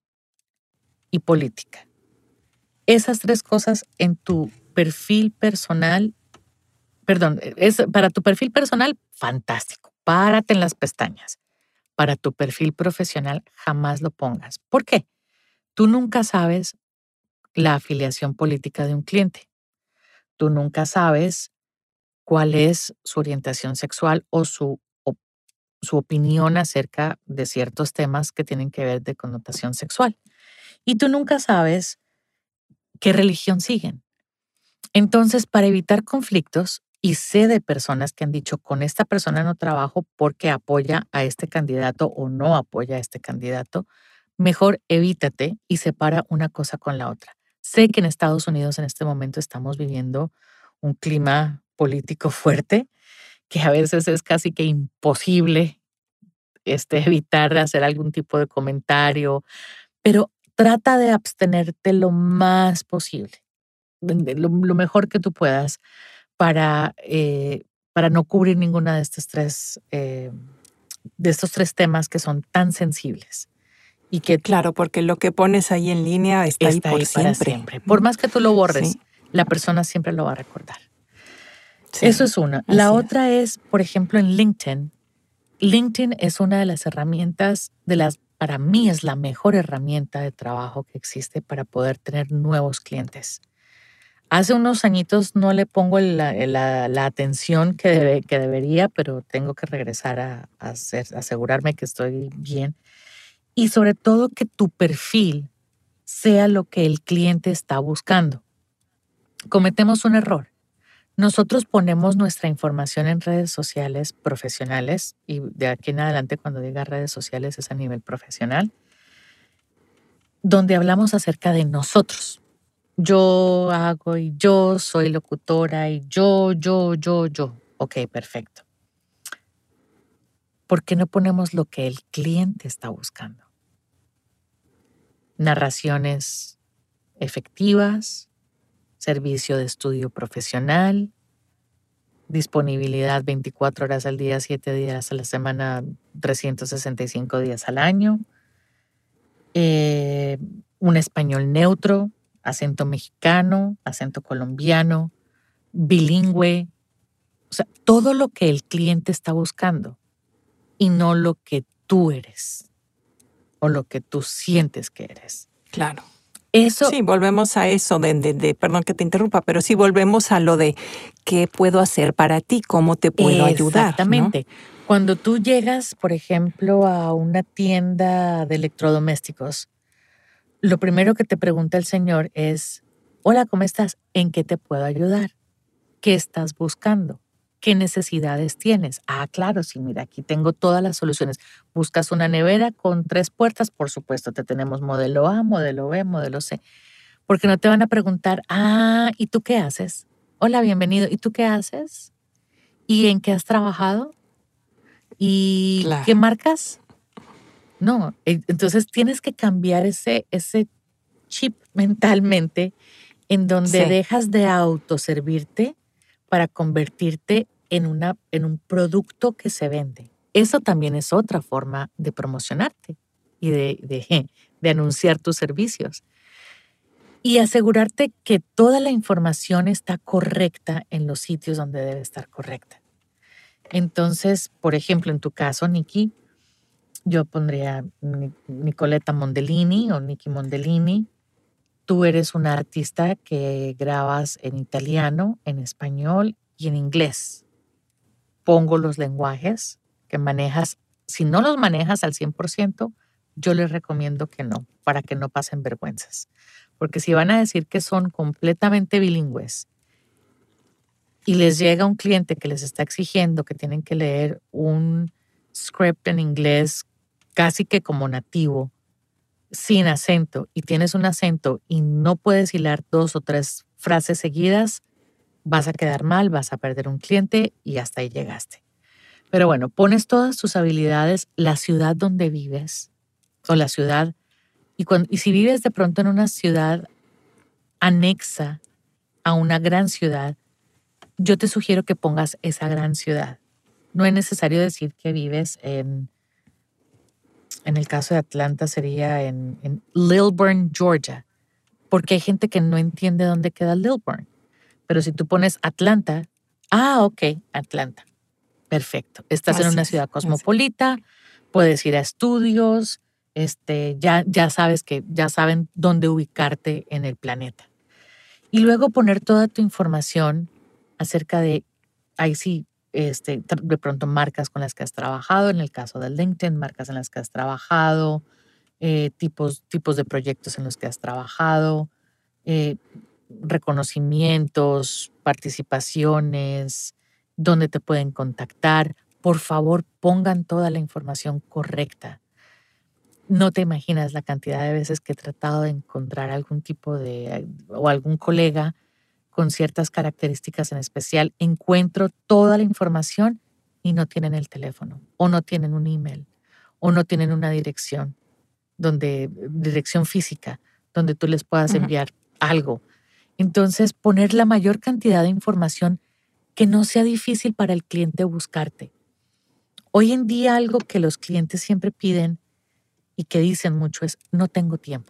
y política. Esas tres cosas en tu perfil personal, perdón, es para tu perfil personal, fantástico. Párate en las pestañas. Para tu perfil profesional, jamás lo pongas. ¿Por qué? Tú nunca sabes la afiliación política de un cliente. Tú nunca sabes cuál es su orientación sexual o su, op- su opinión acerca de ciertos temas que tienen que ver de connotación sexual. Y tú nunca sabes qué religión siguen. Entonces, para evitar conflictos, y sé de personas que han dicho, con esta persona no trabajo porque apoya a este candidato o no apoya a este candidato, mejor evítate y separa una cosa con la otra. Sé que en Estados Unidos en este momento estamos viviendo un clima político fuerte, que a veces es casi que imposible este, evitar hacer algún tipo de comentario, pero trata de abstenerte lo más posible, de- lo, lo mejor que tú puedas para, eh, para no cubrir ninguna de estos tres, eh, de estos tres temas que son tan sensibles y que Claro, porque lo que pones ahí en línea está ahí está por ahí para siempre. siempre. Por ¿No? más que tú lo borres, Sí, la persona siempre lo va a recordar. Eso sí, es una. La así es. otra es, por ejemplo, en LinkedIn. LinkedIn es una de las herramientas, de las, para mí es la mejor herramienta de trabajo que existe para poder tener nuevos clientes. Hace unos añitos no le pongo la, la- la atención que, debe- que debería, pero tengo que regresar a, a hacer- asegurarme que estoy bien. Y sobre todo que tu perfil sea lo que el cliente está buscando. Cometemos un error. Nosotros ponemos nuestra información en redes sociales profesionales y de aquí en adelante cuando diga redes sociales es a nivel profesional, donde hablamos acerca de nosotros. Yo hago y yo soy locutora y yo, yo, yo, yo. Ok, perfecto. ¿Por qué no ponemos lo que el cliente está buscando? Narraciones efectivas, servicio de estudio profesional, disponibilidad veinticuatro horas al día, siete días a la semana, trescientos sesenta y cinco días al año, eh, un español neutro, acento mexicano, acento colombiano, bilingüe, o sea, todo lo que el cliente está buscando y no lo que tú eres o lo que tú sientes que eres. Claro. Eso, Sí, volvemos a eso de, de, de- perdón que te interrumpa, pero sí volvemos a lo de qué puedo hacer para ti, cómo te puedo ayudar, ¿no? exactamente. Cuando tú llegas, por ejemplo, a una tienda de electrodomésticos, lo primero que te pregunta el señor es, hola, ¿cómo estás? ¿En qué te puedo ayudar? ¿Qué estás buscando? ¿Qué necesidades tienes? Ah, claro, sí, mira, aquí tengo todas las soluciones. ¿Buscas una nevera con tres puertas? Por supuesto, te tenemos modelo A, modelo B, modelo C. Porque no te van a preguntar, ah, ¿y tú qué haces? Hola, bienvenido. ¿Y tú qué haces? ¿Y en qué has trabajado? ¿Y qué Claro. marcas? No, e- entonces tienes que cambiar ese, ese chip mentalmente en donde Sí, dejas de autoservirte para convertirte en, una, en un producto que se vende. Eso también es otra forma de promocionarte y de, de, de anunciar tus servicios. Y asegurarte que toda la información está correcta en los sitios donde debe estar correcta. Entonces, por ejemplo, en tu caso, Nikki, yo pondría Ni- Nicoletta Mondellini o Nikki Mondellini. Tú eres una artista que grabas en italiano, en español y en inglés. Pongo los lenguajes que manejas. Si no los manejas al cien por ciento, yo les recomiendo que no, para que no pasen vergüenzas. Porque si van a decir que son completamente bilingües y les llega un cliente que les está exigiendo que tienen que leer un script en inglés casi que como nativo, sin acento, y tienes un acento y no puedes hilar dos o tres frases seguidas, vas a quedar mal, vas a perder un cliente y hasta ahí llegaste. Pero bueno, pones todas tus habilidades, la ciudad donde vives o la ciudad, y, cuando, y si vives de pronto en una ciudad anexa a una gran ciudad, yo te sugiero que pongas esa gran ciudad. No es necesario decir que vives en, en el caso de Atlanta sería en, en Lilburn, Georgia, porque hay gente que no entiende dónde queda Lilburn. Pero si tú pones Atlanta, ah, ok, Atlanta. Perfecto. Estás Así en una es, ciudad así. cosmopolita, puedes ir a estudios, este, ya, ya sabes que ya saben dónde ubicarte en el planeta. Y luego poner toda tu información acerca de, ahí sí, este, de pronto marcas con las que has trabajado, en el caso de LinkedIn, marcas en las que has trabajado, eh, tipos, tipos de proyectos en los que has trabajado, eh, reconocimientos, participaciones, dónde te pueden contactar. Por favor, pongan toda la información correcta. No te imaginas la cantidad de veces que he tratado de encontrar algún tipo de, o algún colega con ciertas características en especial. Encuentro toda la información y no tienen el teléfono, o no tienen un email, o no tienen una dirección, donde, dirección física, donde tú les puedas Ujú. enviar algo. Entonces, poner la mayor cantidad de información que no sea difícil para el cliente buscarte. Hoy en día algo que los clientes siempre piden y que dicen mucho es, no tengo tiempo.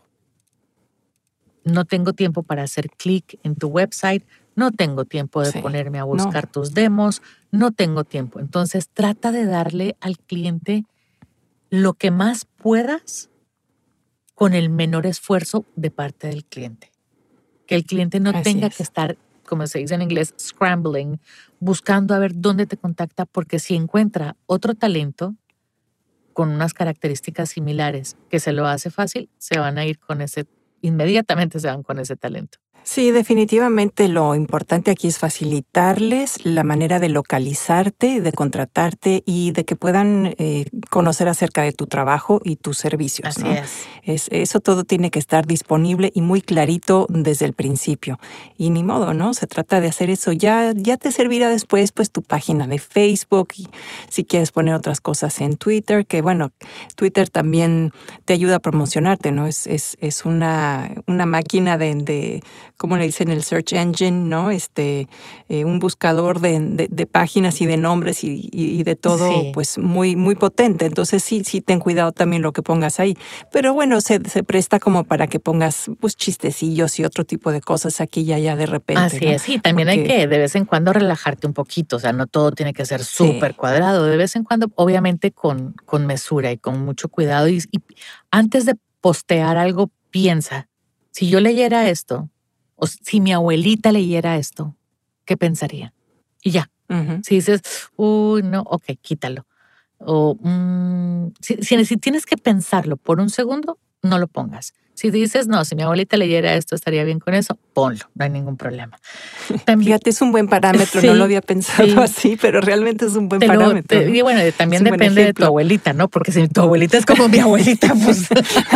No tengo tiempo para hacer clic en tu website, no tengo tiempo de Sí. ponerme a No. buscar tus demos, no tengo tiempo. Entonces, trata de darle al cliente lo que más puedas con el menor esfuerzo de parte del cliente. Que el cliente no Así tenga es. que estar, como se dice en inglés, scrambling, buscando a ver dónde te contacta, porque si encuentra otro talento con unas características similares que se lo hace fácil, se van a ir con ese, inmediatamente se van con ese talento. Sí, definitivamente lo importante aquí es facilitarles la manera de localizarte, de contratarte y de que puedan eh, conocer acerca de tu trabajo y tus servicios, Así ¿no? es. Es, eso todo tiene que estar disponible y muy clarito desde el principio. Y ni modo, ¿no? Se trata de hacer eso. Ya, ya te servirá después, pues, tu página de Facebook y si quieres poner otras cosas en Twitter, que bueno, Twitter también te ayuda a promocionarte, ¿no? Es, es, es una, una máquina de, de como le dicen, el search engine, ¿no? Este, eh, un buscador de, de, de páginas y de nombres y, y, y de todo, Sí. pues muy, muy potente. Entonces sí, sí, ten cuidado también lo que pongas ahí. Pero bueno, se, se presta como para que pongas pues chistecillos y otro tipo de cosas aquí y allá de repente, Así ¿no? es, y también hay Porque que de vez en cuando relajarte un poquito, o sea, no todo tiene que ser sí, súper cuadrado, de vez en cuando, obviamente con, con mesura y con mucho cuidado. Y, y antes de postear algo, piensa, si yo leyera esto, o si mi abuelita leyera esto, ¿qué pensaría? Y ya, ujú. si dices, uy, no, ok, quítalo. O mm, si, si, si tienes que pensarlo por un segundo, no lo pongas. Si dices, no, si mi abuelita leyera esto, estaría bien con eso, ponlo, no hay ningún problema. También, Fíjate, es un buen parámetro, no lo sí, había pensado sí, así, pero realmente es un buen te lo, parámetro, te- ¿no? y bueno, también Es un buen depende de tu ejemplo. abuelita, ¿no? Porque si tu abuelita es como mi abuelita, pues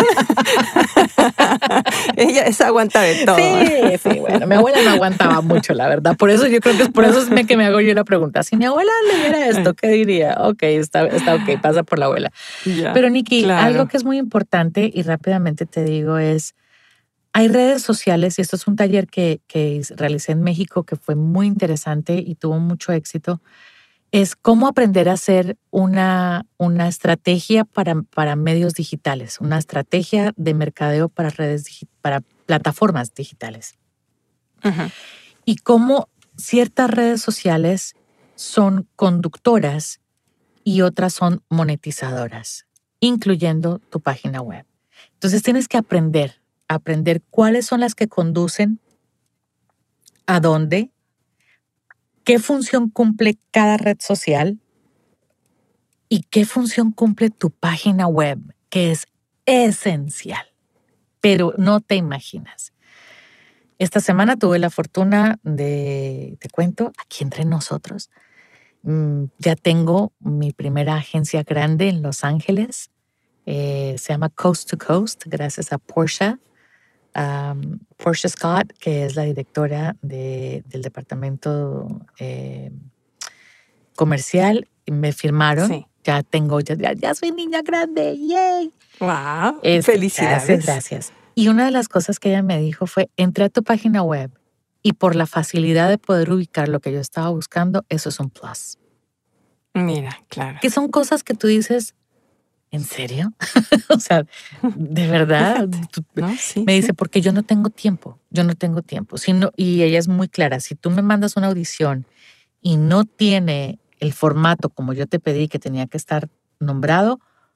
Ella esa aguanta de todo. sí, sí, bueno, mi abuela no aguantaba mucho, la verdad. Por eso yo creo que es por eso es me- que me hago yo la pregunta. Si mi abuela leyera esto, ¿qué diría? Ok, está, está ok, pasa por la abuela. Ya, Pero Nikki, algo claro. que es muy importante y rápidamente te digo es, hay redes sociales y esto es un taller que, que realicé en México que fue muy interesante y tuvo mucho éxito. Es cómo aprender a hacer una, una estrategia para, para medios digitales, una estrategia de mercadeo para redes digi- para plataformas digitales. Ujú. Y cómo ciertas redes sociales son conductoras y otras son monetizadoras, incluyendo tu página web. Entonces tienes que aprender, aprender cuáles son las que conducen, a dónde, qué función cumple cada red social y qué función cumple tu página web, que es esencial, pero no te imaginas. Esta semana tuve la fortuna de, te cuento, aquí entre nosotros, mm, ya tengo mi primera agencia grande en Los Ángeles. Eh, se llama Coast to Coast, gracias a Portia. Um, Portia Scott, que es la directora de, del departamento eh, comercial, me firmaron. Sí. Ya tengo, ya, ya, ya soy niña grande. ¡Yay! ¡Wow! Es, ¡Felicidades! Gracias, gracias. Y una de las cosas que ella me dijo fue, entré a tu página web y por la facilidad de poder ubicar lo que yo estaba buscando, eso es un plus. Mira, claro. Que son cosas que tú dices, ¿en serio? O sea, ¿de verdad? ¿No? Sí, me dice, sí. porque yo no tengo tiempo, yo no tengo tiempo. Si no, y ella es muy clara, si tú me mandas una audición y no tiene el formato como yo te pedí que tenía que estar nombrado,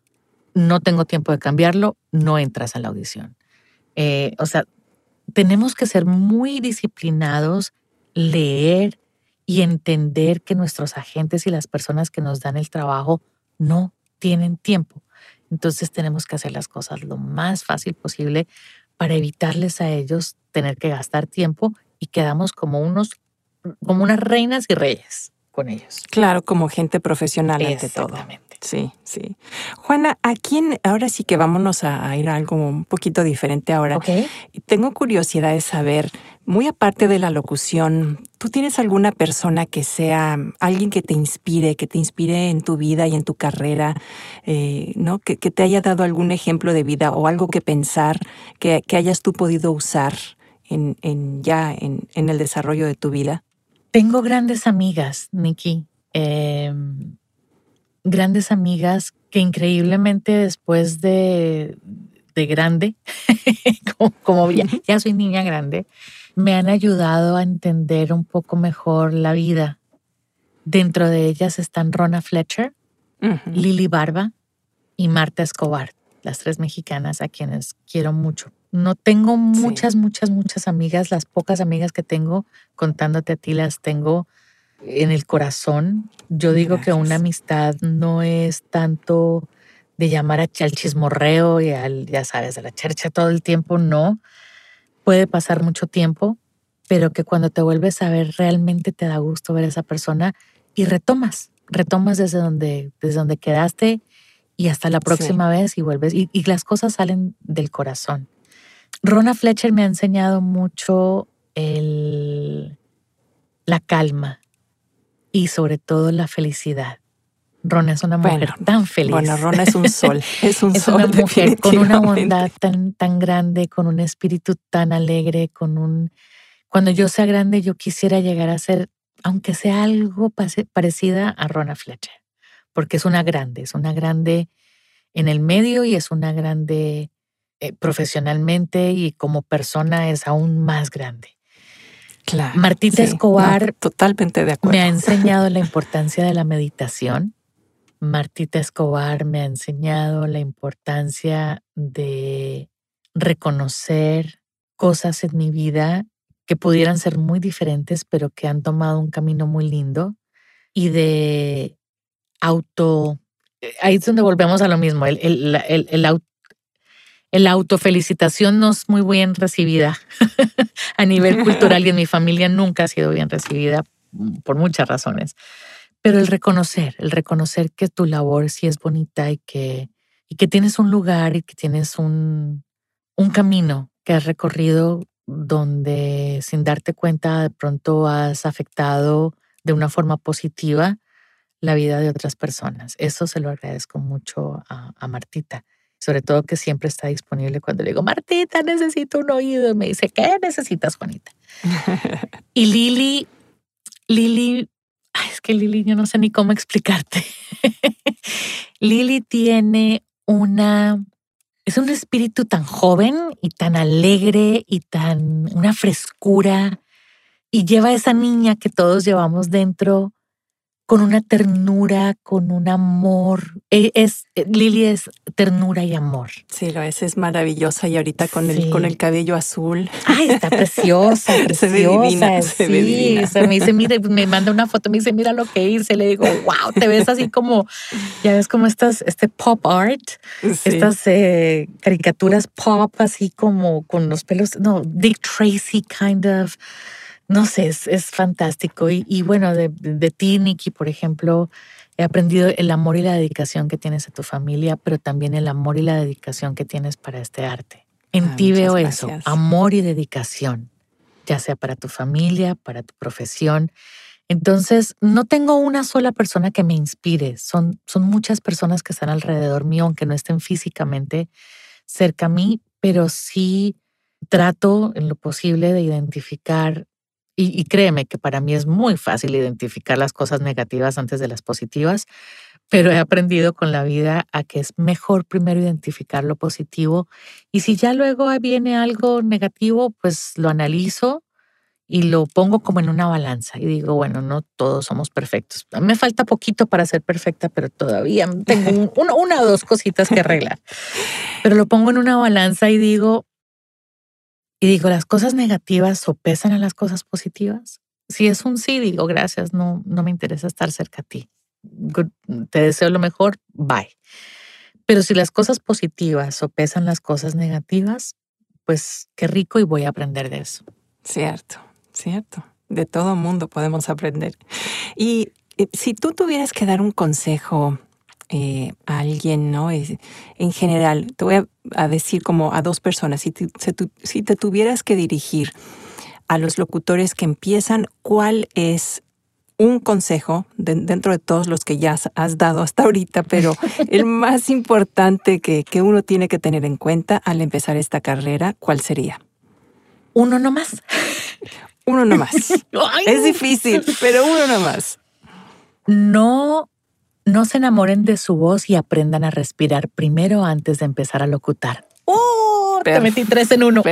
no tengo tiempo de cambiarlo, no entras a la audición. Eh, o sea, tenemos que ser muy disciplinados, leer y entender que nuestros agentes y las personas que nos dan el trabajo no tienen tiempo. Entonces tenemos que hacer las cosas lo más fácil posible para evitarles a ellos tener que gastar tiempo y quedamos como unos, como unas reinas y reyes con ellos. Claro, como gente profesional ante todo. Exactamente. Sí, sí. Juana, ¿a quién? Ahora sí que vámonos a, a ir a algo un poquito diferente ahora. Okay. Tengo curiosidad de saber, muy aparte de la locución, ¿tú tienes alguna persona que sea alguien que te inspire, que te inspire en tu vida y en tu carrera, eh, ¿no? Que, que te haya dado algún ejemplo de vida o algo que pensar, que, que hayas tú podido usar en, en ya en, en el desarrollo de tu vida? Tengo grandes amigas, Nikki. Eh, grandes amigas que increíblemente después de, de grande, como, como ya, ya soy niña grande, me han ayudado a entender un poco mejor la vida. Dentro de ellas están Rona Fletcher, uh-huh. Lili Barba y Marta Escobar, las tres mexicanas a quienes quiero mucho. No tengo muchas, sí. muchas, muchas amigas. Las pocas amigas que tengo, contándote a ti, las tengo en el corazón. Yo digo Gracias. Que una amistad no es tanto de llamar al chismorreo y al, ya sabes, a la chercha todo el tiempo, no. Puede pasar mucho tiempo, pero que cuando te vuelves a ver realmente te da gusto ver a esa persona y retomas, retomas desde donde, desde donde quedaste y hasta la próxima sí. vez y vuelves. Y, y las cosas salen del corazón. Rona Fletcher me ha enseñado mucho el, la calma y sobre todo la felicidad. Rona es una mujer bueno, tan feliz. Bueno, Rona es un sol, es un es sol. Es una mujer con una bondad tan, tan grande, con un espíritu tan alegre, con un... Cuando yo sea grande, yo quisiera llegar a ser, aunque sea algo parecida a Rona Fletcher, porque es una grande, es una grande en el medio y es una grande eh, profesionalmente y como persona es aún más grande. Claro, Martita sí, Escobar no, totalmente de acuerdo. Me ha enseñado la importancia de la meditación. Martita Escobar me ha enseñado la importancia de reconocer cosas en mi vida que pudieran ser muy diferentes, pero que han tomado un camino muy lindo y de auto... Ahí es donde volvemos a lo mismo, el, el, el, el auto. La autofelicitación no es muy bien recibida a nivel cultural y en mi familia nunca ha sido bien recibida por muchas razones. Pero el reconocer, el reconocer que tu labor sí es bonita y que, y que tienes un lugar y que tienes un, un camino que has recorrido donde sin darte cuenta de pronto has afectado de una forma positiva la vida de otras personas. Eso se lo agradezco mucho a, a Martita. Sobre todo que siempre está disponible cuando le digo, Martita, necesito un oído. Y me dice, ¿qué necesitas, Juanita? Y Lili, Lili, ay, es que Lili, yo no sé ni cómo explicarte. Lili tiene una, es un espíritu tan joven y tan alegre y tan, una frescura. Y lleva a esa niña que todos llevamos dentro con una ternura, con un amor. Es, Lili es ternura y amor. Sí, lo es, es maravillosa y ahorita con, sí. el, con el cabello azul. Ay, está preciosa, preciosa. Se ve divina, sí, se ve divina. Se me dice, mira, me manda una foto, me dice, mira lo que hice. Le digo, wow, te ves así como, ya ves como estas, este pop art, sí. estas eh, caricaturas pop, así como con los pelos, no, Dick Tracy kind of. no sé, es, es fantástico. Y, y bueno, de, de, de ti, Nikki, por ejemplo, he aprendido el amor y la dedicación que tienes a tu familia, pero también el amor y la dedicación que tienes para este arte. En Ah, ti muchas veo gracias. eso, amor y dedicación, ya sea para tu familia, para tu profesión. Entonces, no tengo una sola persona que me inspire. Son, son muchas personas que están alrededor mío, aunque no estén físicamente cerca a mí, pero sí trato en lo posible de identificar, y, y créeme que para mí es muy fácil identificar las cosas negativas antes de las positivas, pero he aprendido con la vida a que es mejor primero identificar lo positivo y si ya luego viene algo negativo, pues lo analizo y lo pongo como en una balanza y digo, bueno, no todos somos perfectos. Me falta poquito para ser perfecta, pero todavía tengo un, una, una o dos cositas que arreglar. Pero lo pongo en una balanza y digo, y digo, ¿las cosas negativas sopesan a las cosas positivas? Si es un sí, digo, gracias, no, no me interesa estar cerca a ti. Good, te deseo lo mejor, bye. Pero si las cosas positivas sopesan las cosas negativas, pues qué rico y voy a aprender de eso. Cierto, cierto. De todo mundo podemos aprender. Y eh, si tú tuvieras que dar un consejo eh, a alguien, ¿no? Es, en general, te voy a, a decir como a dos personas, si te, si, tu, si te tuvieras que dirigir a los locutores que empiezan, ¿cuál es un consejo de, dentro de todos los que ya has, has dado hasta ahorita, pero el más importante que, que uno tiene que tener en cuenta al empezar esta carrera, ¿cuál sería? Uno nomás. Uno nomás. Es difícil, pero uno nomás. No, no se enamoren de su voz y aprendan a respirar primero antes de empezar a locutar. ¡Oh! Te metí tres en uno.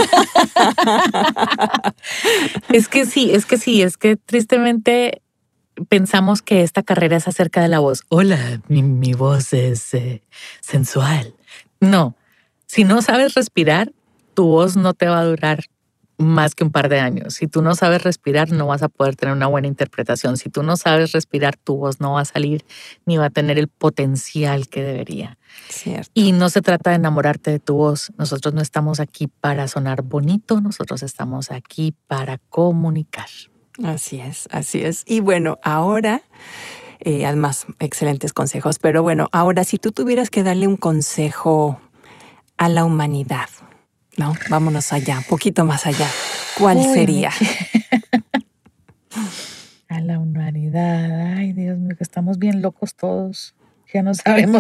Es que sí, es que sí, es que tristemente pensamos que esta carrera es acerca de la voz. Hola, mi, mi voz es eh, sensual. No, si no sabes respirar, tu voz no te va a durar más que un par de años. Si tú no sabes respirar, no vas a poder tener una buena interpretación. Si tú no sabes respirar, tu voz no va a salir ni va a tener el potencial que debería. Cierto. Y no se trata de enamorarte de tu voz. Nosotros no estamos aquí para sonar bonito, nosotros estamos aquí para comunicar. Así es, así es. Y bueno, ahora, eh, además, excelentes consejos, pero bueno, ahora si tú tuvieras que darle un consejo a la humanidad, ¿no? Vámonos allá, un poquito más allá. ¿Cuál Uy, sería? A la humanidad. Ay, Dios mío, que estamos bien locos todos. Ya no sabemos.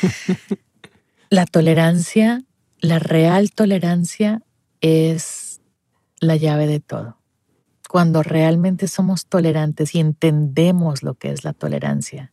La tolerancia, la real tolerancia es la llave de todo. Cuando realmente somos tolerantes y entendemos lo que es la tolerancia.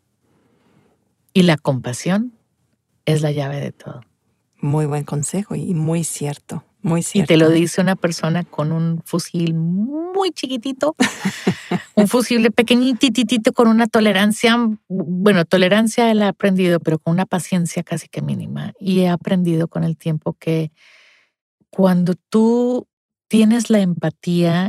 Y la compasión es la llave de todo. Muy buen consejo y muy cierto, muy cierto. Y te lo dice una persona con un fusil muy chiquitito, un fusil pequeñititito con una tolerancia, bueno, tolerancia la he aprendido, pero con una paciencia casi que mínima. Y he aprendido con el tiempo que cuando tú tienes la empatía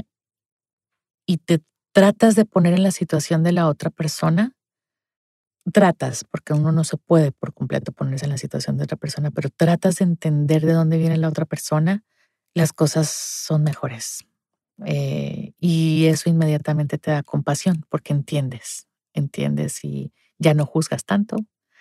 y te tratas de poner en la situación de la otra persona, tratas, porque uno no se puede por completo ponerse en la situación de otra persona, pero tratas de entender de dónde viene la otra persona, las cosas son mejores. Eh, y eso inmediatamente te da compasión, porque entiendes, entiendes y ya no juzgas tanto,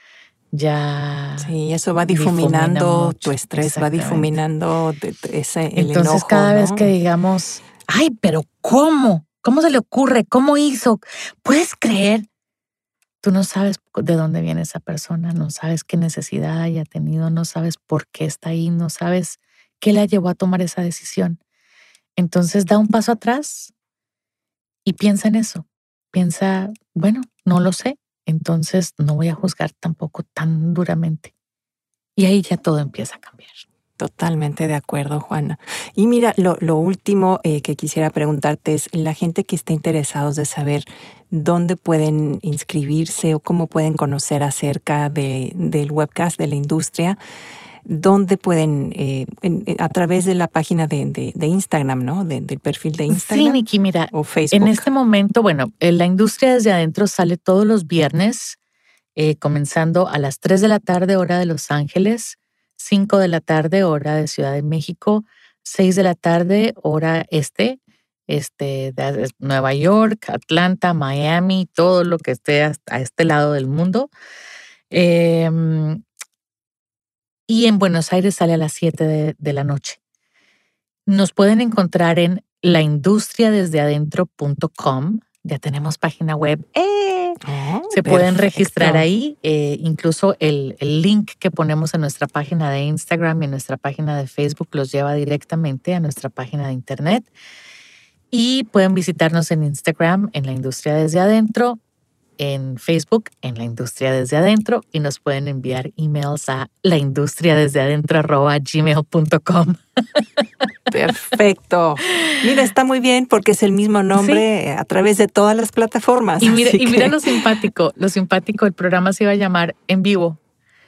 ya... Sí, eso va difuminando difumina tu estrés, va difuminando de, de ese, el Entonces, enojo, cada ¿no? vez que digamos, ay, pero ¿cómo? ¿Cómo se le ocurre? ¿Cómo hizo? ¿Puedes creer? Tú no sabes de dónde viene esa persona, no sabes qué necesidad haya tenido, no sabes por qué está ahí, no sabes qué la llevó a tomar esa decisión. Entonces da un paso atrás y piensa en eso. Piensa, bueno, no lo sé, entonces no voy a juzgar tampoco tan duramente. Y ahí ya todo empieza a cambiar. Totalmente de acuerdo, Juana. Y mira, lo, lo último eh, que quisiera preguntarte es, la gente que esté interesados de saber dónde pueden inscribirse o cómo pueden conocer acerca de, del webcast, de la industria, dónde pueden, eh, en, a través de la página de, de, de Instagram, ¿no? De, del perfil de Instagram. Sí, Nikki, mira, o Facebook. En este momento, bueno, la industria desde adentro sale todos los viernes, eh, comenzando a las tres de la tarde, hora de Los Ángeles, cinco de la tarde, hora de Ciudad de México, seis de la tarde, hora este, este, de Nueva York, Atlanta, Miami, todo lo que esté a este lado del mundo. Eh, y en Buenos Aires sale a las siete de, de la noche. Nos pueden encontrar en la industria desde adentro punto com. Ya tenemos página web. ¡Eh! Oh, Se perfecto. Pueden registrar ahí. Eh, incluso el, el link que ponemos en nuestra página de Instagram y en nuestra página de Facebook los lleva directamente a nuestra página de internet. Y pueden visitarnos en Instagram, en la industria desde adentro, en Facebook, en la industria desde adentro, y nos pueden enviar emails a la industria desde adentro arroba gmail punto com. Perfecto. Mira, está muy bien porque es el mismo nombre sí. a través de todas las plataformas. Y mira, y que... mira lo simpático, lo simpático, el programa se iba a llamar En Vivo.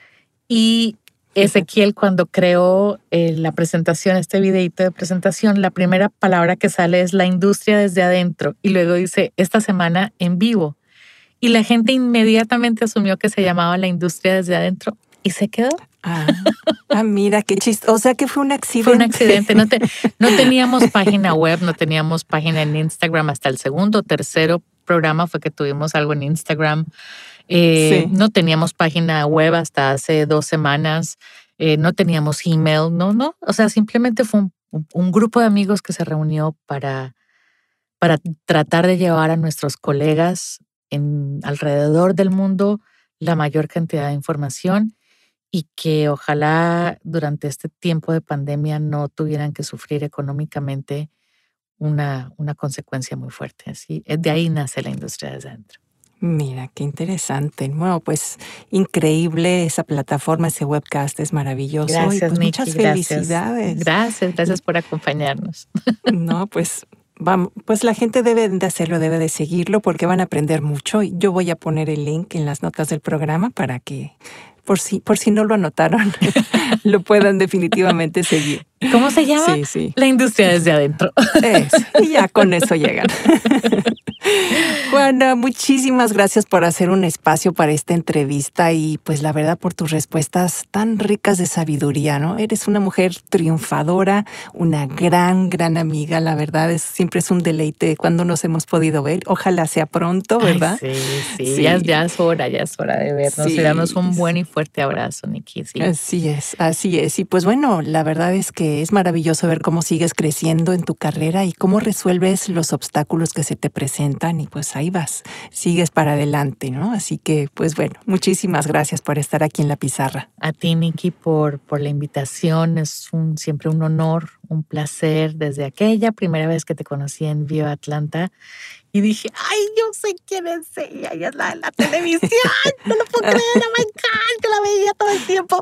Y Ezequiel, cuando creó eh, la presentación, este videito de presentación, la primera palabra que sale es la industria desde adentro. Y luego dice, esta semana en vivo. Y la gente inmediatamente asumió que se llamaba la industria desde adentro y se quedó. Ah, ah mira, qué chiste. O sea que fue un accidente. Fue un accidente. No, te, no teníamos página web, no teníamos página en Instagram. Hasta el segundo o tercero programa fue que tuvimos algo en Instagram. Eh, sí. No teníamos página web hasta hace dos semanas. Eh, no teníamos email. No, no. O sea, simplemente fue un, un grupo de amigos que se reunió para, para tratar de llevar a nuestros colegas en alrededor del mundo la mayor cantidad de información y que ojalá durante este tiempo de pandemia no tuvieran que sufrir económicamente una, una consecuencia muy fuerte. Así, de ahí nace la industria desde adentro. Mira, qué interesante. Bueno, pues increíble esa plataforma, ese webcast es maravilloso. Gracias, y pues Nikki, muchas felicidades. Gracias, gracias por acompañarnos. No, pues vamos, pues la gente debe de hacerlo, debe de seguirlo porque van a aprender mucho. Yo voy a poner el link en las notas del programa para que, por si, por si no lo anotaron, lo puedan definitivamente seguir. ¿Cómo se llama? Sí, sí. La industria desde adentro. Es, y ya con eso llegan. Juana, muchísimas gracias por hacer un espacio para esta entrevista y pues la verdad por tus respuestas tan ricas de sabiduría, ¿no? Eres una mujer triunfadora, una gran, gran amiga. La verdad es siempre es un deleite cuando nos hemos podido ver. Ojalá sea pronto, ¿verdad? Ay, sí, sí, sí. Ya, ya es hora, ya es hora de vernos sí. y darnos un buen y fuerte abrazo, Nikki. Sí. Así es, así es. Y pues bueno, la verdad es que es maravilloso ver cómo sigues creciendo en tu carrera y cómo resuelves los obstáculos que se te presentan y pues ahí vas, sigues para adelante, ¿no? Así que pues bueno, muchísimas gracias por estar aquí en La Pizarra. A ti, Nikki, por, por la invitación. Es un, siempre un honor, un placer. Desde aquella primera vez que te conocí en Viva Atlanta y dije, ay, yo sé quién es ella, ella es la de la televisión, no lo puedo creer, oh my God, yo la veía todo el tiempo.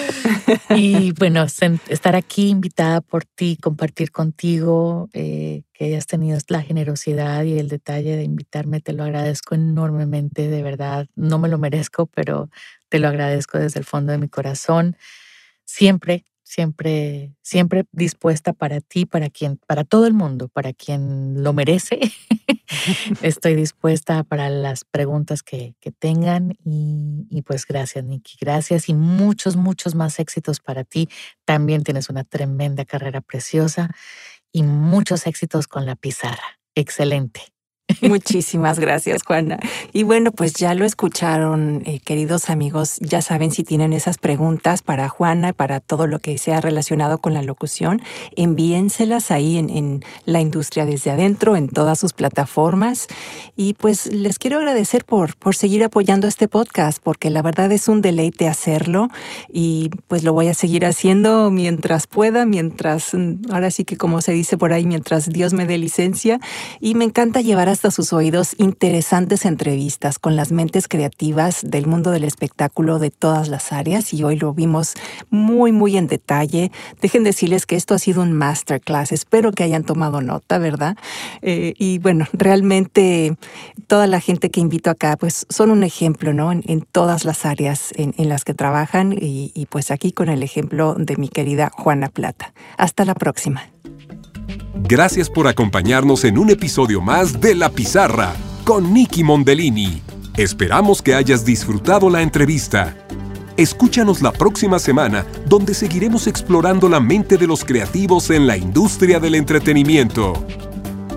Y bueno, estar aquí invitada por ti, compartir contigo, eh, que hayas tenido la generosidad y el detalle de invitarme, te lo agradezco enormemente, de verdad. No me lo merezco, pero te lo agradezco desde el fondo de mi corazón. Siempre, siempre, siempre dispuesta para ti, para quien, para todo el mundo, para quien lo merece. Estoy dispuesta para las preguntas que, que tengan y, y pues gracias, Nikki, gracias y muchos, muchos más éxitos para ti. También tienes una tremenda carrera preciosa y muchos éxitos con La Pizarra. Excelente. Muchísimas gracias, Juana. Y bueno, pues ya lo escucharon, eh, queridos amigos. Ya saben, si tienen esas preguntas para Juana, para todo lo que sea relacionado con la locución, envíenselas ahí en, en La Industria Desde Adentro, en todas sus plataformas. Y pues les quiero agradecer por, por seguir apoyando este podcast, porque la verdad es un deleite hacerlo y pues lo voy a seguir haciendo mientras pueda, mientras, ahora sí que como se dice por ahí, mientras Dios me dé licencia. Y me encanta llevar hasta sus oídos interesantes entrevistas con las mentes creativas del mundo del espectáculo de todas las áreas y hoy lo vimos muy, muy en detalle. Dejen decirles que esto ha sido un masterclass. Espero que hayan tomado nota, ¿verdad? Eh, y bueno, realmente toda la gente que invito acá pues son un ejemplo, ¿no? En, en todas las áreas en, en las que trabajan y, y pues aquí con el ejemplo de mi querida Juana Plata. Hasta la próxima. Gracias por acompañarnos en un episodio más de La Pizarra con Nikki Mondellini. Esperamos que hayas disfrutado la entrevista. Escúchanos la próxima semana, donde seguiremos explorando la mente de los creativos en la industria del entretenimiento.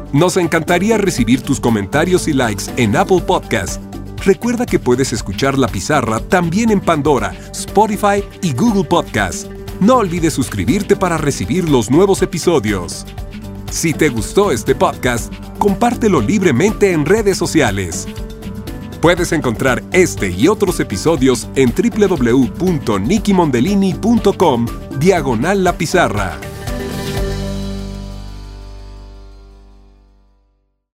Nos encantaría recibir tus comentarios y likes en Apple Podcast. Recuerda que puedes escuchar La Pizarra también en Pandora, Spotify y Google Podcast. No olvides suscribirte para recibir los nuevos episodios. Si te gustó este podcast, compártelo libremente en redes sociales. Puedes encontrar este y otros episodios en w w w punto nicky mondellini punto com diagonal La Pizarra.